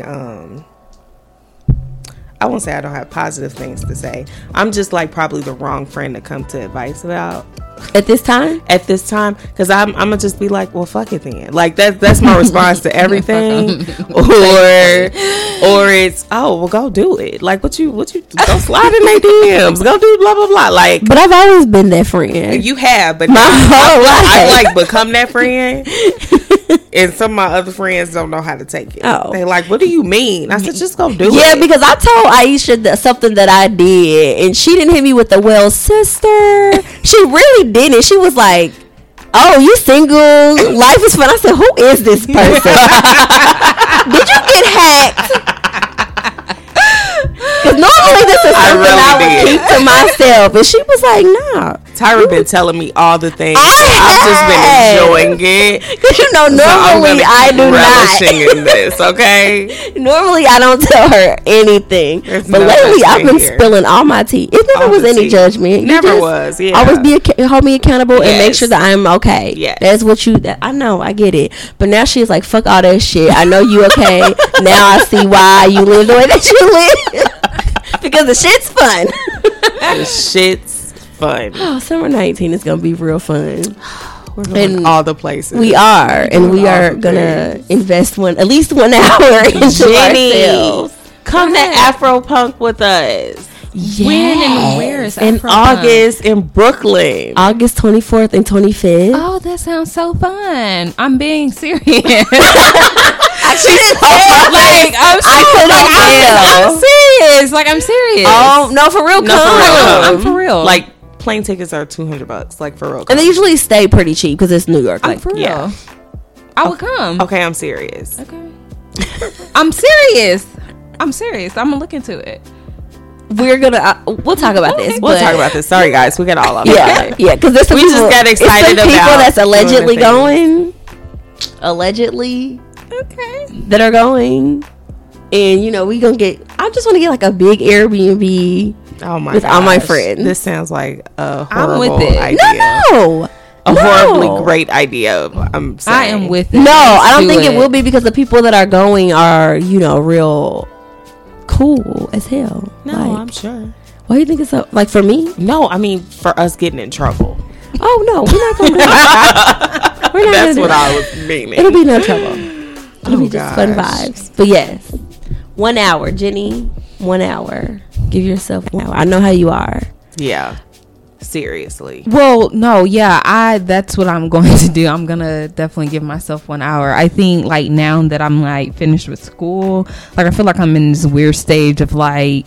I won't say I don't have positive things to say. I'm just like probably the wrong friend to come to advice about. At this time, because I'm gonna just be like, well, fuck it then. Like that's my response to everything. or it's well, go do it. Like what you go slide in their DMs, go do blah blah blah. Like, but I've always been that friend. You have, but my whole life I like become that friend. And some of my other friends don't know how to take it. They're like, what do you mean? I said, just go do it. Yeah, because I told Aisha something that I did, and she didn't hit me with the, well, sister. She really didn't. She was like, oh, you single? Life is fun. I said, who is this person? Did you get hacked? Because normally this is something I would keep to myself. And she was like, nah. Tyra been telling me all the things. I've just been enjoying it. Because you know, normally I do relishing in this, okay? Normally I don't tell her anything. But lately I've been spilling all my tea. It never was any judgment. Never was, yeah. Always hold me accountable and make sure that I'm okay. Yeah. That's what I know, I get it. But now she's like, fuck all that shit. I know you okay. Now I see why you live the way that you live. Because the shit's fun. The shit's fun. Oh, summer 19 is gonna be real fun. We're going all the places. We are, and we are gonna invest at least 1 hour into ourselves. Come to Afro Punk with us. Yes. When and where is in August in Brooklyn? August 24th and 25th. Oh, that sounds so fun. I'm being serious. I'm serious. Like, I'm serious. Oh, no, for real. I'm for real. Like, plane tickets are $200. Like, for real. And they usually stay pretty cheap because it's New York. I'm for real. Yeah. I would come. Okay, I'm serious. Okay. I'm serious. I'm gonna look into it. We're gonna we'll talk about this. We'll talk about this. Sorry, guys, we got all of it. Yeah, because there's some just got excited about people that's allegedly going. Allegedly, okay, that are going, and you know we gonna get. I just want to get like a big Airbnb. Oh my! With all my friends. This sounds like a horrible I'm with it. idea. No. Horribly great idea. I'm saying. I am with it. No, I don't think it will be because the people that are going are, you know, real cool as hell. No, like, I'm sure. Why do you think it's so? Like for me? No, I mean for us getting in trouble. Oh no, we're not gonna do that. We're not. That's what I was meaning. It'll be no trouble. It'll be just fun vibes. But yes, 1 hour, Jenny. 1 hour. Give yourself 1 hour. I know how you are. Yeah. Seriously. Well, no, yeah, that's what I'm going to do. I'm gonna definitely give myself 1 hour. I think like now that I'm like finished with school, like I feel like I'm in this weird stage of like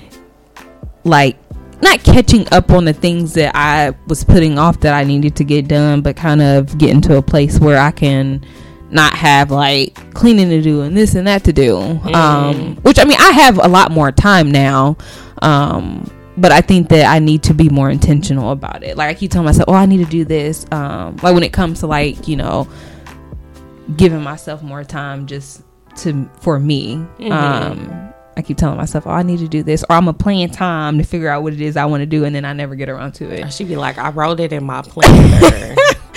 not catching up on the things that I was putting off that I needed to get done, but kind of getting to a place where I can not have like cleaning to do and this and that to do. Which I mean I have a lot more time now. But I think that I need to be more intentional about it. Like I keep telling myself, oh, I need to do this. Like when it comes to like, you know, giving myself more time just for me. I keep telling myself, oh, I need to do this. Or I'm a plan time to figure out what it is I want to do. And then I never get around to it. She'd be like, I wrote it in my planner.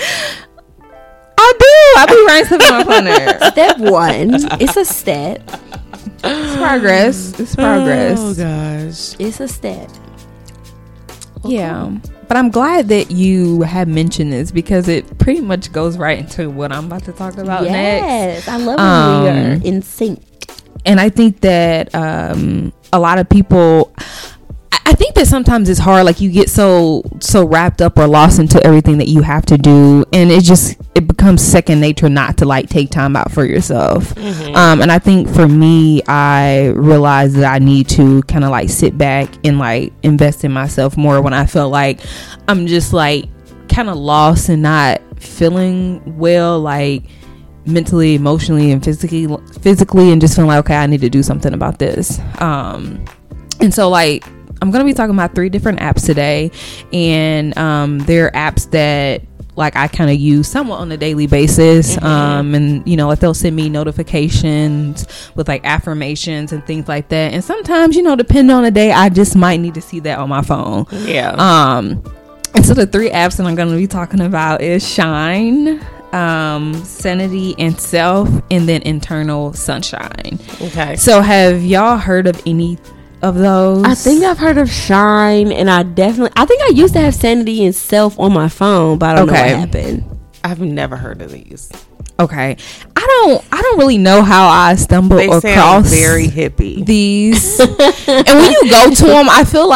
I be writing stuff in my planner. Step 1. It's a step. It's progress. Oh, gosh. It's a step. Yeah. But I'm glad that you have mentioned this because it pretty much goes right into what I'm about to talk about next. Yes, I love when we are in sync. And I think that a lot of people, I think that sometimes it's hard, like you get so wrapped up or lost into everything that you have to do, and it becomes second nature not to like take time out for yourself. And I think for me, I realized that I need to kind of like sit back and like invest in myself more when I feel like I'm just like kind of lost and not feeling well, like mentally, emotionally, and physically, and just feeling like, okay, I need to do something about this. And so like I'm gonna be talking about 3 different apps today, and they're apps that like I kind of use somewhat on a daily basis. And you know, like they'll send me notifications with like affirmations and things like that, and sometimes, you know, depending on the day, I just might need to see that on my phone. And so the 3 apps that I'm going to be talking about is Shine, Sanity and Self, and then Internal Sunshine. Okay. So have y'all heard of any of those? I think I've heard of Shine, and I think I used to have Sanity and Self on my phone, but I don't know what happened. I've never heard of these. Okay. I don't really know how I stumbled across very hippie these. And when you go to them, I feel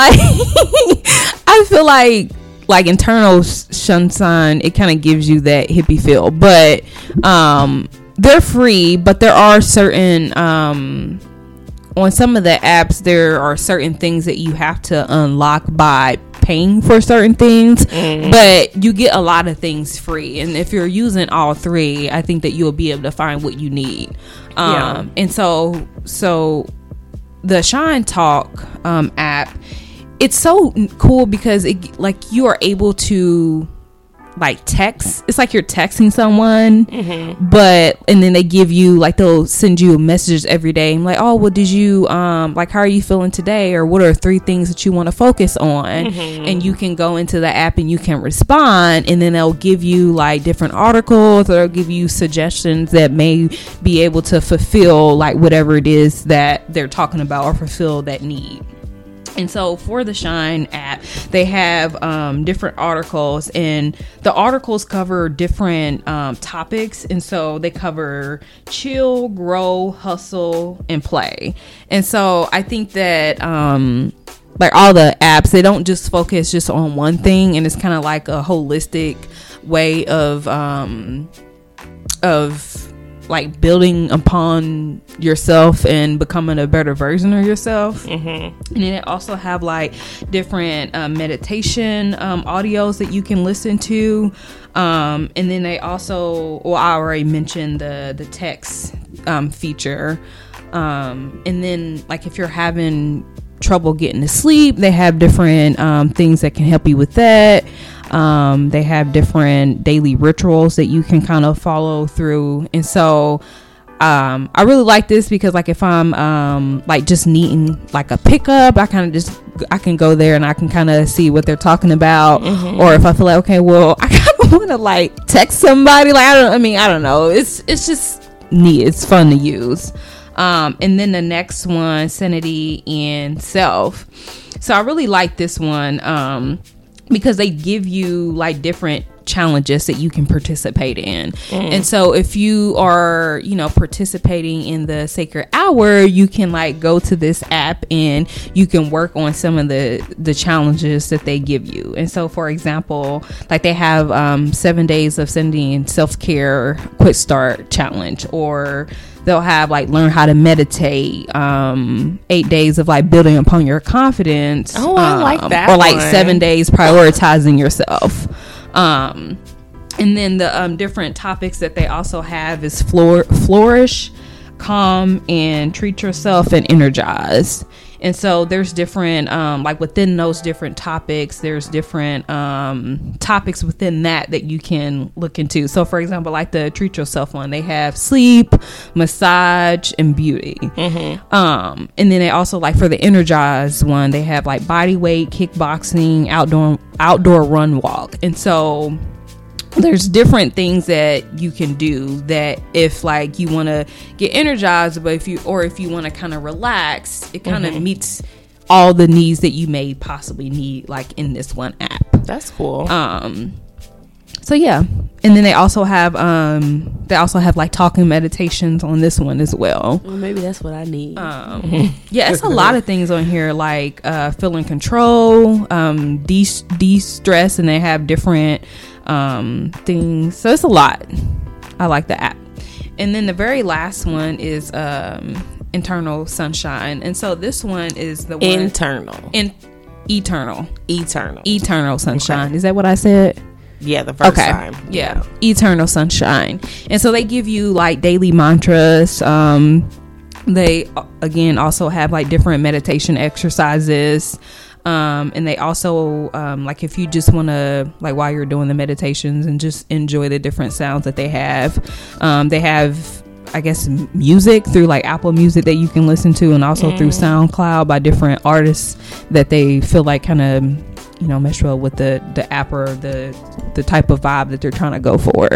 like Internal Sunshine, it kind of gives you that hippie feel, but they're free, but there are certain on some of the apps, there are certain things that you have to unlock by paying for certain things, but you get a lot of things free. And if you're using all 3, I think that you'll be able to find what you need. And so the Shine Talk app, it's so cool because it like you are able to like text. It's like you're texting someone, but and then they give you like, they'll send you messages every day. I'm like, oh well, did you like, how are you feeling today, or what are 3 things that you want to focus on? And you can go into the app and you can respond, and then they'll give you like different articles, or they'll give you suggestions that may be able to fulfill like whatever it is that they're talking about or fulfill that need. And so for the Shine app, they have different articles, and the articles cover different topics. And so they cover chill, grow, hustle, and play. And so I think that like all the apps, they don't just focus just on one thing, and it's kind of like a holistic way of like building upon yourself and becoming a better version of yourself. And then they also have like different meditation audios that you can listen to, and then they also, well, I already mentioned the text feature, and then like if you're having trouble getting to sleep, they have different things that can help you with that. They have different daily rituals that you can kind of follow through. And so I really like this because like if I'm like just needing like a pickup, I can go there and I can kind of see what they're talking about. Or if I feel like, okay, well, I kind of want to like text somebody, like I don't know, it's just neat, it's fun to use. And then the next one, Sanity and Self. So I really like this one because they give you like different challenges that you can participate in. And so if you are, you know, participating in the Sacred Hour, you can like go to this app and you can work on some of the challenges that they give you. And so for example, like they have 7 days of Sanity and Self-Care Quick Start Challenge, or they'll have like learn how to meditate, 8 days of like building upon your confidence. Oh, I like that. Or like 7 days prioritizing yourself. And then the different topics that they also have is flourish, calm, and treat yourself, and energize. And so there's different like within those different topics, there's different topics within that you can look into. So for example, like the treat yourself one, they have sleep, massage, and beauty. And then they also, like for the energize one, they have like body weight, kickboxing, outdoor run walk. And so there's different things that you can do that if like you want to get energized, but if you want to kind of relax, it kind of meets all the needs that you may possibly need, like in this one app. That's cool. So yeah, and then they also have like talking meditations on this one as well. Well, maybe that's what I need. Yeah, it's a lot of things on here, like feeling control, de-stress, and they have different things. So it's a lot. I like the app. And then the very last one is Internal Sunshine, and so this one is the one Eternal Sunshine. Okay. Is that what I said? Yeah, the first time. Yeah. Eternal Sunshine. And so they give you like daily mantras. They again also have like different meditation exercises. And they also like if you just want to, like, while you're doing the meditations and just enjoy the different sounds that they have, I guess music through like Apple Music that you can listen to, and also through SoundCloud by different artists that they feel like kind of, you know, mesh well with the app or the type of vibe that they're trying to go for.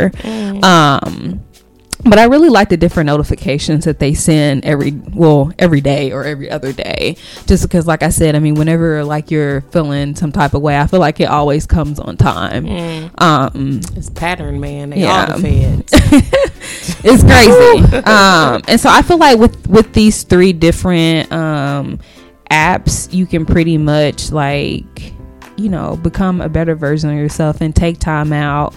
But I really like the different notifications that they send every day or every other day, just because, like I said, I mean, whenever like you're feeling some type of way, I feel like it always comes on time. It's pattern, man. They all the feds. It's crazy. And so I feel like with these 3 different apps, you can pretty much, like, you know, become a better version of yourself and take time out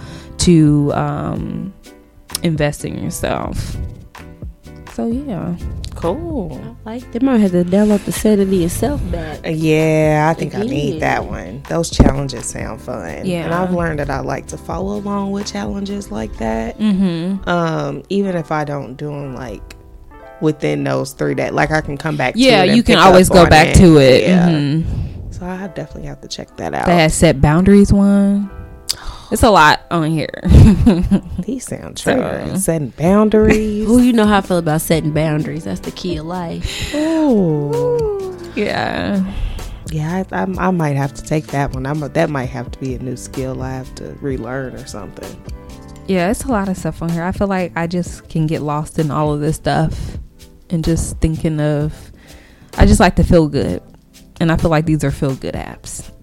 to invest in yourself. So yeah, cool. I like them. I had to download the Sanity and Self back. Yeah, I think I need that one. Those challenges sound fun. Yeah, and I've learned that I like to follow along with challenges like that. Even if I don't do them like within those 3 days, like I can come back. Yeah, to it you can always go back to it. Yeah. So I definitely have to check that out. They had set boundaries one. It's a lot on here. These sound triggering. Setting boundaries. Well, you know how I feel about setting boundaries. That's the key of life. Oh, yeah. Yeah, I might have to take that one. That might have to be a new skill I have to relearn or something. Yeah, it's a lot of stuff on here. I feel like I just can get lost in all of this stuff and just thinking of, I just like to feel good. And I feel like these are feel good apps.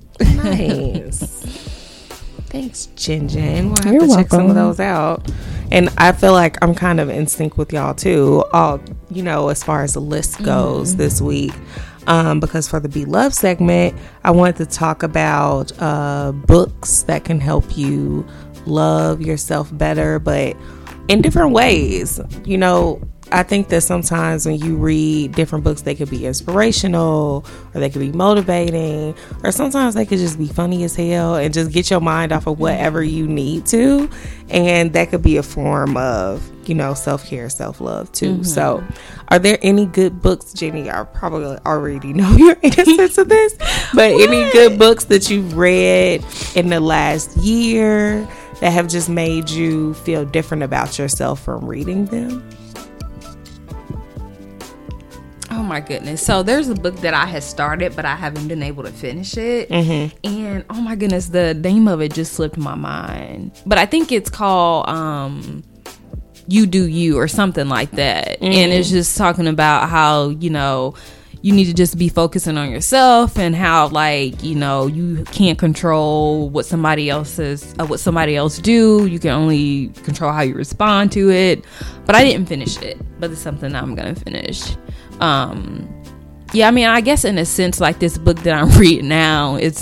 Nice. Thanks, Jen. We'll have You're to check welcome. some of those out. And I feel like I'm kind of in sync with y'all too. You know, as far as the list goes this week. Because for the Be Loved segment, I wanted to talk about books that can help you love yourself better, but in different ways. You know, I think that sometimes when you read different books, they could be inspirational or they could be motivating, or sometimes they could just be funny as hell and just get your mind off of whatever you need to. And that could be a form of, you know, self-care, self-love too. So are there any good books, Jenny? I probably already know your answer to this, but any good books that you've read in the last year that have just made you feel different about yourself from reading them? Oh my goodness. So there's a book that I had started, but I haven't been able to finish it. And oh my goodness, the name of it just slipped my mind. But I think it's called You Do You or something like that. And it's just talking about how, you know, you need to just be focusing on yourself and how, like, you know, you can't control what somebody else do. You can only control how you respond to it. But I didn't finish it, but it's something I'm gonna finish. Yeah, I mean, I guess in a sense, like this book that I'm reading now, it's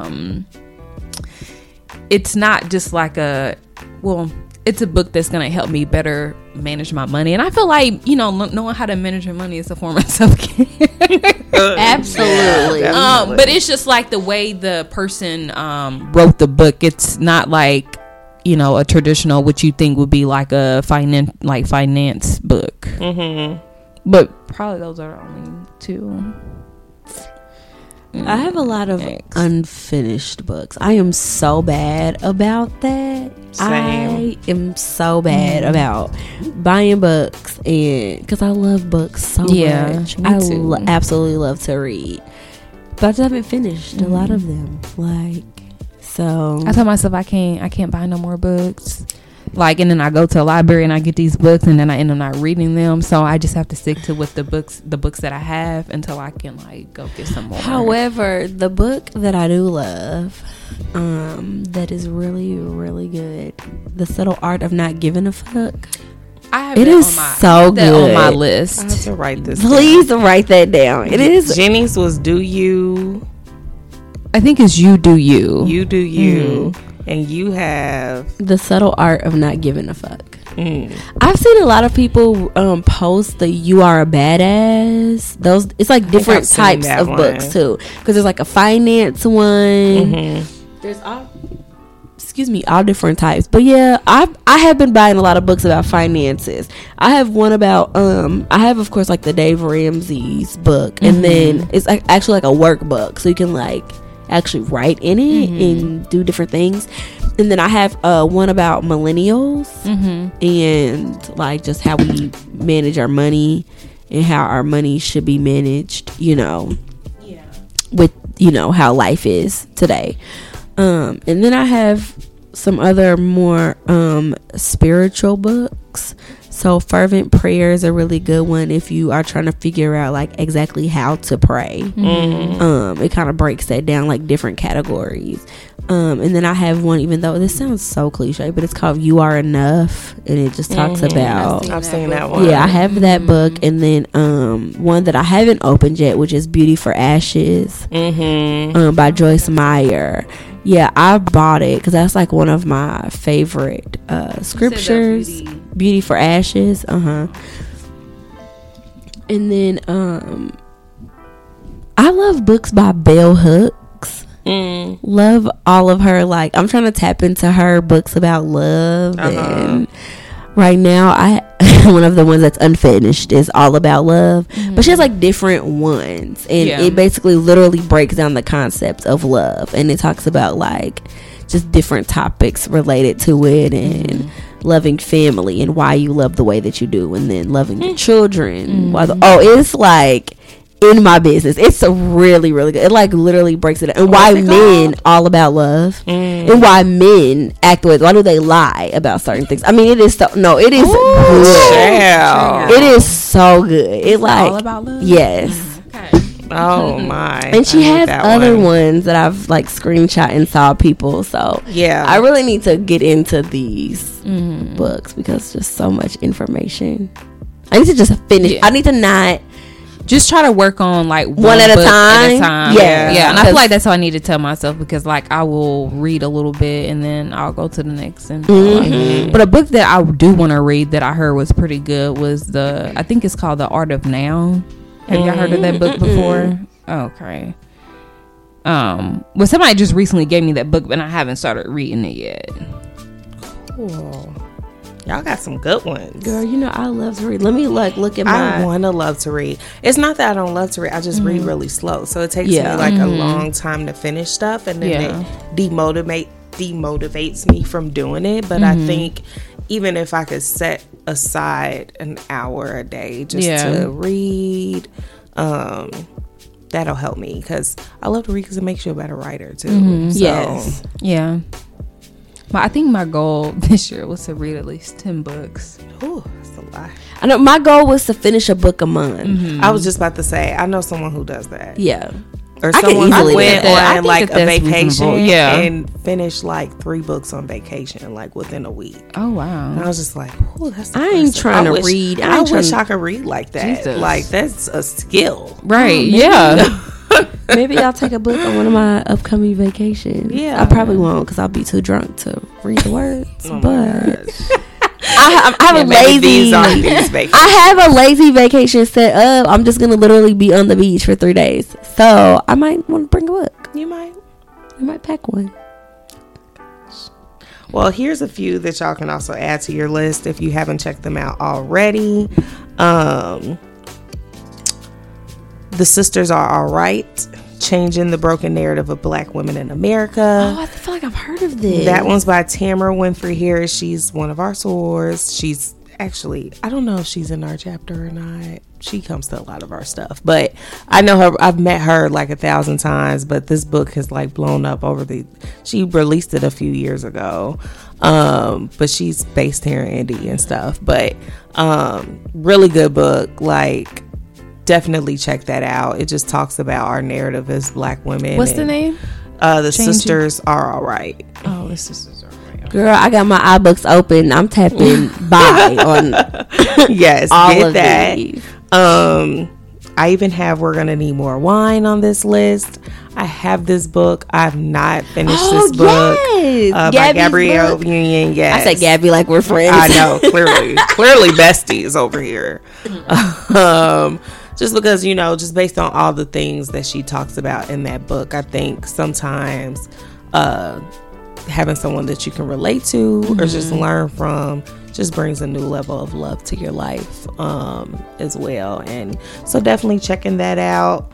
not just like it's a book that's gonna help me better manage my money. And I feel like, you know, knowing how to manage your money is a form of self-care. Absolutely. But it's just like the way the person wrote the book. It's not like, you know, a traditional, what you think would be like a finance book. But probably those are the only 2. I have a lot of unfinished books. I am so bad about that. Same. I am so bad about buying books, and because I love books so much. I absolutely love to read, but I just haven't finished a lot of them. Like, so I tell myself I can't buy no more books. Like, and then I go to a library and I get these books, and then I end up not reading them. So I just have to stick to with the books that I have until I can like go get some more. However, the book that I do love, that is really, really good, The Subtle Art of Not Giving a Fuck. It is so good on my list. I have to write this. Please write that down. It is. Jenny's was Do You. I think it's You Do You. You Do You. And you have The Subtle Art of Not Giving a Fuck. I've seen a lot of people post the You Are a Badass. Those, it's like different types of books too, because there's like a finance one. There's all different types. But yeah, I have been buying a lot of books about finances. I have one about I have, of course, like the Dave Ramsey's book, and then it's actually like a workbook, so you can like actually write in it and do different things. And then I have one about millennials and like just how we manage our money and how our money should be managed, with how life is today. And then I have some other more spiritual books. So Fervent Prayer is a really good one if you are trying to figure out like exactly how to pray. It kind of breaks that down like different categories. And then I have one, even though this sounds so cliche, but it's called You Are Enough, and it just talks about. I've seen that one. Yeah, I have that book, and then one that I haven't opened yet, which is Beauty for Ashes, by Joyce Meyer. Yeah, I bought it because that's like one of my favorite scriptures. Beauty for Ashes. And then I love books by Bell Hooks. Love all of her. Like, I'm trying to tap into her books about love, and right now one of the ones that's unfinished is all about love, but she has like different ones, and it basically literally breaks down the concept of love, and it talks about like just different topics related to it, and loving family and why you love the way that you do, and then loving your children. It's like in my business. It's a really, really good. It like literally breaks it down. And why men all about love, and why men act the way. Why do they lie about certain things? I mean, it is so. No, it is good. It is so good. It like all about love. Yes. Oh my. And she has other ones that I've like screenshot and saw people. So yeah, I really need to get into these books because just so much information. I need to just finish. I need to not just try to work on like one at a time. Yeah. And I feel like that's how I need to tell myself, because like I will read a little bit and then I'll go to the next. And but a book that I do want to read that I heard was pretty good was I think it's called The Art of Now. Have y'all heard of that book before? Okay. Well, somebody just recently gave me that book, but I haven't started reading it yet. Cool. Y'all got some good ones. Girl, I love to read. Let me look at my... I want to love to read. It's not that I don't love to read. I just read really slow. So it takes me like a long time to finish stuff. And then it demotivates me from doing it. But I think even if I could set aside an hour a day just to read, that'll help me. Because I love to read because it makes you a better writer too. So. Yes. Yeah. But I think my goal this year was to read at least 10 books. Ooh, that's a lot. I know my goal was to finish a book a month. I was just about to say, I know someone who does that. Yeah. Or someone who went on like a vacation and finished like 3 books on vacation like within a week. Oh wow. And I was just like, oh, that's I ain't trying to read. I wish I could read like that. Jesus. Like that's a skill. Right. Yeah. Maybe I'll take a book on one of my upcoming vacations. Yeah, I probably won't because I'll be too drunk to read the words. But I have a lazy. I have a lazy vacation set up. I'm just gonna literally be on the beach for 3 days, so I might want to bring a book. You might. I might pack one. Well, here's a few that y'all can also add to your list if you haven't checked them out already. The Sisters Are All Right, Changing the Broken Narrative of Black Women in America. Oh, I feel like I've heard of this. That one's by Tamara Winfrey Harris. She's one of our sources. She's actually, I don't know if she's in our chapter or not. She comes to a lot of our stuff, but I know her. I've met her like 1,000 times, but this book has like blown up she released it a few years ago. But she's based here in Indy and stuff. But really good book. Like, definitely check that out. It just talks about our narrative as Black women. What's the name? The Sisters Are Alright. Oh, the Sisters Are Alright. Girl, I got my iBooks open. I'm tapping buy on yes, all get of that. these. I even have We're Gonna Need More Wine on this list. I have this book. I've not finished this book. Yes. By Gabby's Gabrielle book. Union. Yes. I said Gabby like we're friends. I know, clearly besties over here. Just because, you know, just based on all the things that she talks about in that book, I think sometimes having someone that you can relate to or just learn from just brings a new level of love to your life as well. And so definitely checking that out.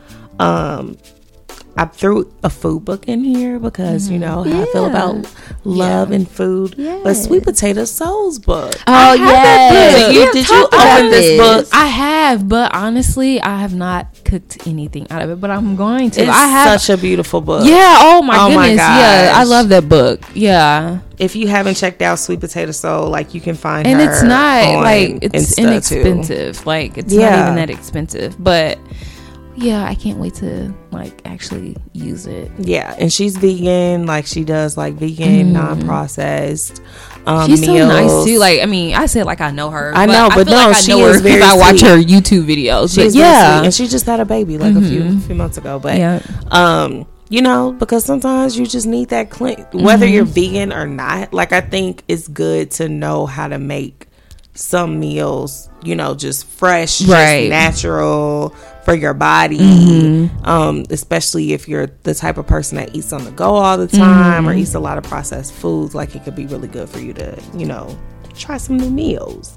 I threw a food book in here because you know how I feel about love and food. But Sweet Potato Soul's book. Oh yes, Did you open this book? I have, but honestly, I have not cooked anything out of it. But I'm going to. It's I have such a beautiful book. Yeah. Oh my Oh my goodness. Yeah, I gosh. love that book. Yeah, If you haven't checked out Sweet Potato Soul, like you can find and her it's not on like it's Insta, inexpensive. Like it's not even that expensive, but. Yeah, I can't wait to like actually use it. Yeah, and she's vegan. Like she does like vegan, non-processed. She's meals. so nice too. Like I mean, I said like I know her. I know, but feel no, like I she know her is very because I watch sweet. her YouTube videos. She's But yeah, very sweet. And she just had a baby like a few months ago. But you know, because sometimes you just need that clean. Whether you're vegan or not, like I think it's good to know how to make some meals. You know, just fresh, just natural for your body, especially if you're the type of person that eats on the go all the time or eats a lot of processed foods. Like it could be really good for you to, you know, try some new meals.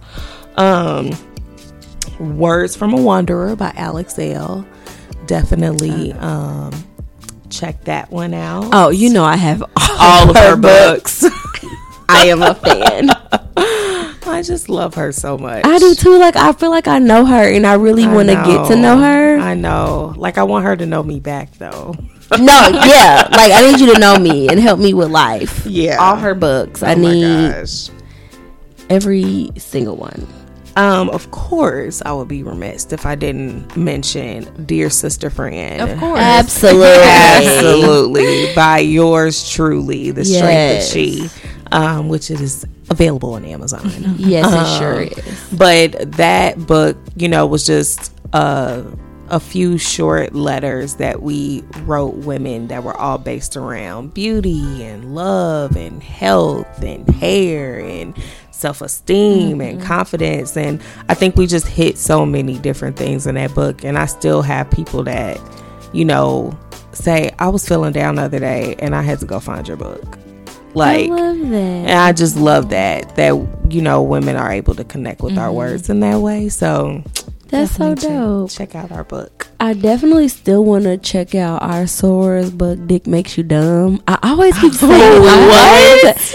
Words from a Wanderer by Alex L. Definitely check that one out. Oh, you know I have All of her books. I am a fan. I just love her so much. I do too. Like I feel like I know her, and I really want to get to know her. I know. Like I want her to know me back, though. No, yeah. Like I need you to know me and help me with life. Yeah. All her books. I need every single one. Of course, I would be remiss if I didn't mention Dear Sister Friend. of course, Absolutely. By yours truly, The Strength of She, which is available on Amazon. Yes, it sure is. But that book, you know, was just a few short letters that we wrote women that were all based around beauty and love and health and hair and self-esteem and confidence. And I think we just hit so many different things in that book. And I still have people that, you know, say, I was feeling down the other day and I had to go find your book. Like, I love that. And I just love that you know, women are able to connect with our words in that way. So that's so dope. Check out our book. I definitely still want to check out our Sora's book, Dick Makes You Dumb. I always keep saying what?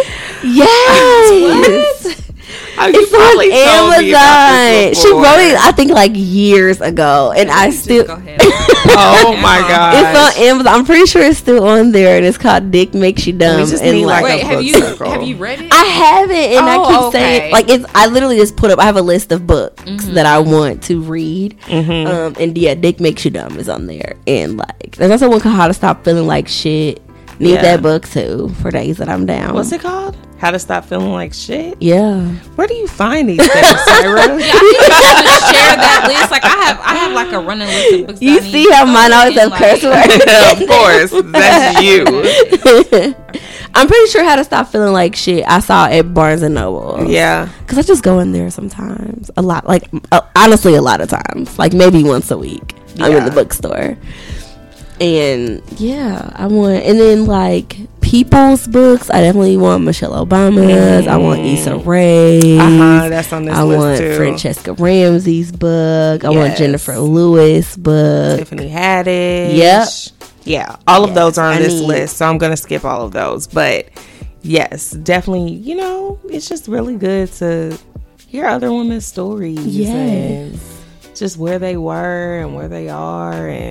Yes. It's on Amazon. She wrote it, I think, like years ago, and I still. Go ahead. Oh my god! It's on Amazon. I'm pretty sure it's still on there, and it's called Dick Makes You Dumb. We just and need, like, Wait, a have book you circle. have you read it? I haven't, and I keep okay. saying like it's. I literally just put up. I have a list of books that I want to read, and yeah, Dick Makes You Dumb is on there, and like there's also one called How to Stop Feeling Like Shit. Need that book too for days that I'm down. What's it called? How to Stop Feeling Like Shit? Yeah. Where do you find these things, Syra? I think I'm gonna share that list. Like I have like a running list of books. that You I need see to how go mine always and, have curse words? Of course, that's you. I'm pretty sure How to Stop Feeling Like Shit I saw at Barnes and Noble. Yeah. Because I just go in there sometimes. A lot. Like, honestly, a lot of times. Like, maybe once a week. I'm in the bookstore. And, yeah, I want... And then, like, people's books. I definitely want Michelle Obama's. I want Issa Rae's. That's on this I list, want too. Francesca Ramsey's book. I want Jennifer Lewis' book. Tiffany Haddish. Yep. Yeah, all of those are on this need- list, so I'm going to skip all of those. But, yes, definitely, you know, it's just really good to hear other women's stories. Yes. And just where they were and where they are and,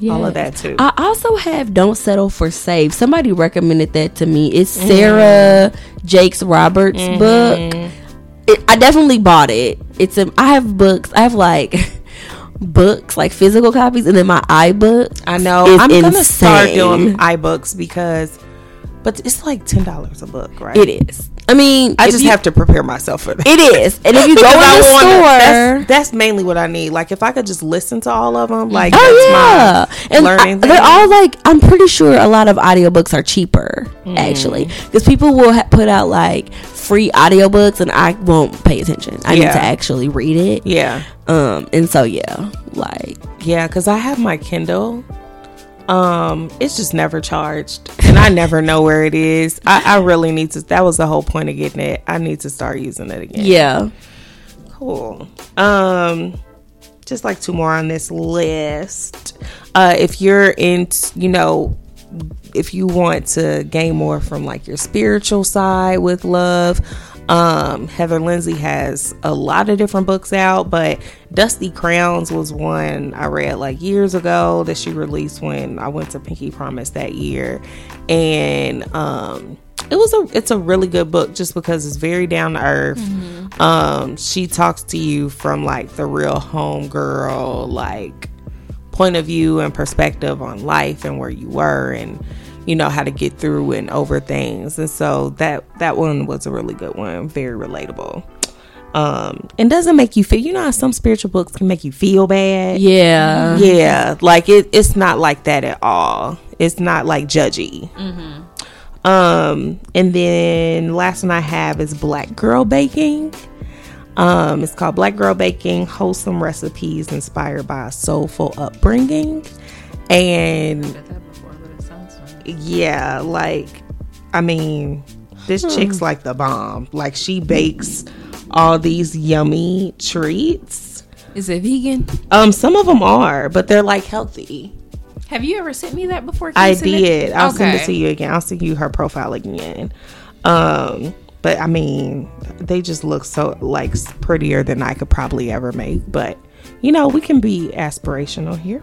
all of that too. I also have Don't Settle for Safe. Somebody recommended that to me. It's Sarah Jakes Roberts' book. I definitely bought it. I have books. I have like books, like physical copies, and then my iBook. I know. I'm gonna start doing iBooks but it's like $10 a book, right? It is. I mean, I just have to prepare myself for that. It is. And if you go in the store, that's mainly what I need. Like, if I could just listen to all of them, like, my and learning they're all like, I'm pretty sure a lot of audiobooks are cheaper, actually, because people will put out like free audiobooks and I won't pay attention. I need to actually read it. Yeah. And so, because I have my Kindle. It's just never charged and I never know where it is. I really need to. That was the whole point of getting it. I need to start using it again. Yeah. Cool. Just like 2 more on this list. If you're in, if you want to gain more from like your spiritual side with love, Heather Lindsay has a lot of different books out, but Dusty Crowns was one I read like years ago that she released when I went to Pinky Promise that year, and it's a really good book just because it's very down to earth. She talks to you from like the real homegirl like point of view and perspective on life and where you were and how to get through and over things. And so that one was a really good one. Very relatable. And doesn't make you feel, how some spiritual books can make you feel bad. Yeah. Yeah. Like it's not like that at all. It's not like judgy. And then last one I have is Black Girl Baking. It's called Black Girl Baking, Wholesome Recipes Inspired by a Soulful Upbringing. And yeah, like, I mean, this chick's like the bomb. Like, she bakes all these yummy treats. Is it vegan? Some of them are, but they're like healthy. Have you ever sent me that before? I did. I'll send it to you again. I'll send you her profile again. But I mean, they just look so like prettier than I could probably ever make. But we can be aspirational here.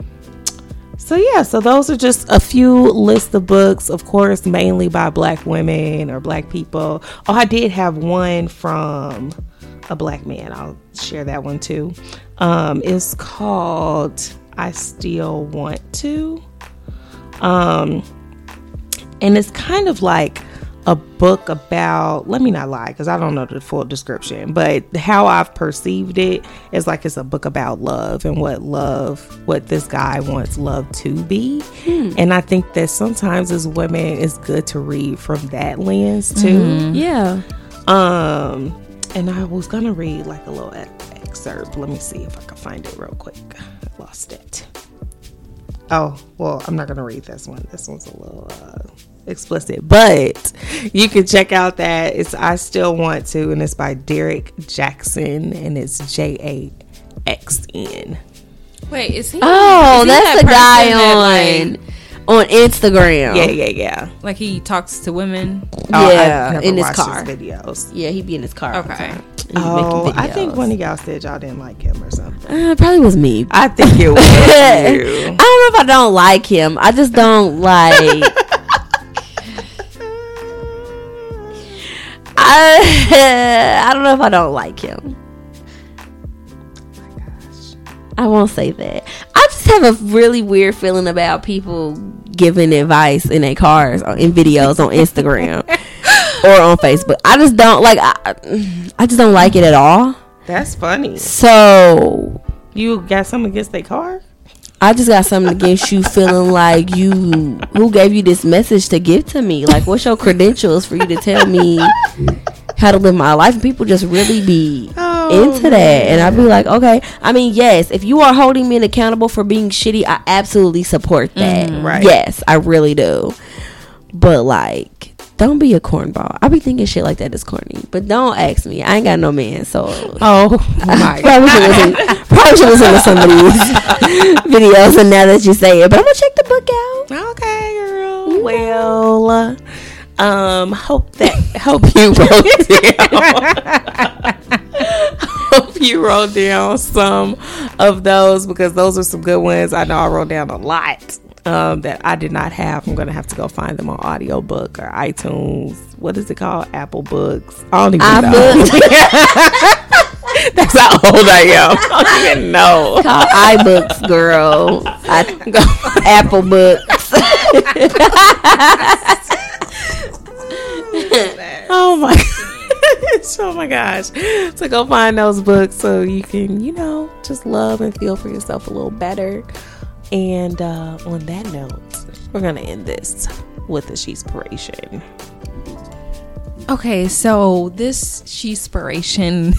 So those are just a few lists of books, of course, mainly by Black women or Black people. Oh, I did have one from a Black man. I'll share that one too. It's called I Still Want To. And it's kind of like a book about, let me not lie because I don't know the full description, but how I've perceived it is like it's a book about love and what this guy wants love to be. And I think that sometimes as women it's good to read from that lens too. Yeah. And I was gonna read like a little excerpt. Let me see if I can find it real quick. I lost it. Oh, well, I'm not gonna read this one. This one's a little explicit, but you can check out that it's I Still Want To, and it's by Derek Jackson, and it's Jaxn. Wait, is he? Oh, that's the guy on Instagram. Yeah. Like he talks to women. Yeah, in his car. His videos. Yeah, he be in his car. Okay. I think one of y'all said y'all didn't like him or something. It probably was me. I think it was you. I don't know if I don't like him. I just don't like. I don't know if I don't like him. Oh my gosh. I won't say that. I just have a really weird feeling about people giving advice in their cars or in videos on Instagram or on Facebook. I just don't like. I just don't like it at all. That's funny. So you got something against their car? I just got something against you feeling like who gave you this message to give to me? Like, what's your credentials for you to tell me how to live my life? And people just really be into that. And I'd be like, okay. I mean, yes, if you are holding me accountable for being shitty, I absolutely support that. Right. Yes, I really do. But, like, don't be a cornball. I be thinking shit like that is corny. But don't ask me. I ain't got no man, so. Oh my God. Probably should listen to some of these videos, and now that you say it. But I'm going to check the book out. Okay, girl. Yeah. Well, hope you wrote down. hope you wrote down some of those, because those are some good ones. I know I wrote down a lot that I did not have. I'm gonna have to go find them on audiobook or iTunes. What is it called? Apple Books. I don't even know. That's how old I am. I don't even know. It's called iBooks, girl. Apple Books. Oh my gosh. Oh my gosh. So go find those books so you can, just love and feel for yourself a little better. And on that note, we're going to end this with a She'spiration. Okay, so this She'spiration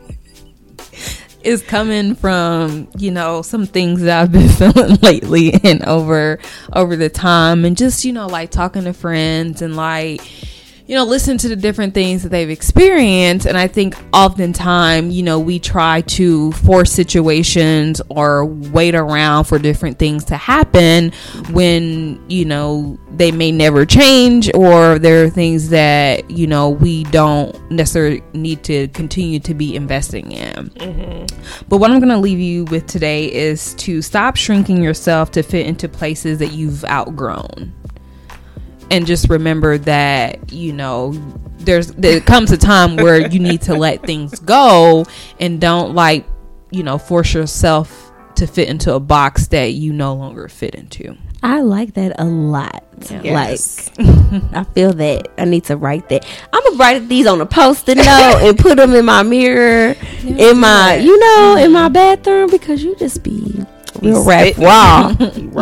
is coming from, some things that I've been feeling lately and over the time, and just, like talking to friends and like, listen to the different things that they've experienced. And I think oftentimes, we try to force situations or wait around for different things to happen when, they may never change, or there are things that, we don't necessarily need to continue to be investing in. Mm-hmm. But what I'm going to leave you with today is to stop shrinking yourself to fit into places that you've outgrown. And just remember that, there comes a time where you need to let things go, and don't force yourself to fit into a box that you no longer fit into. I like that a lot. Yes. Like, I feel that I need to write that. I'm gonna write these on a Post-it note and put them in my mirror, in my, in my bathroom, because you just be real rap raw.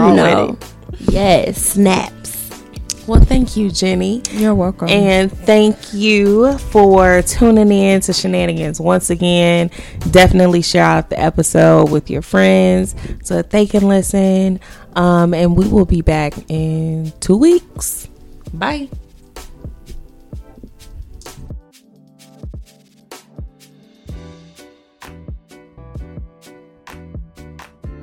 Yes, snaps. Well, thank you, Jenny. You're welcome. And thank you for tuning in to Shenanigans once again. Definitely share out the episode with your friends so that they can listen. And we will be back in 2 weeks. Bye.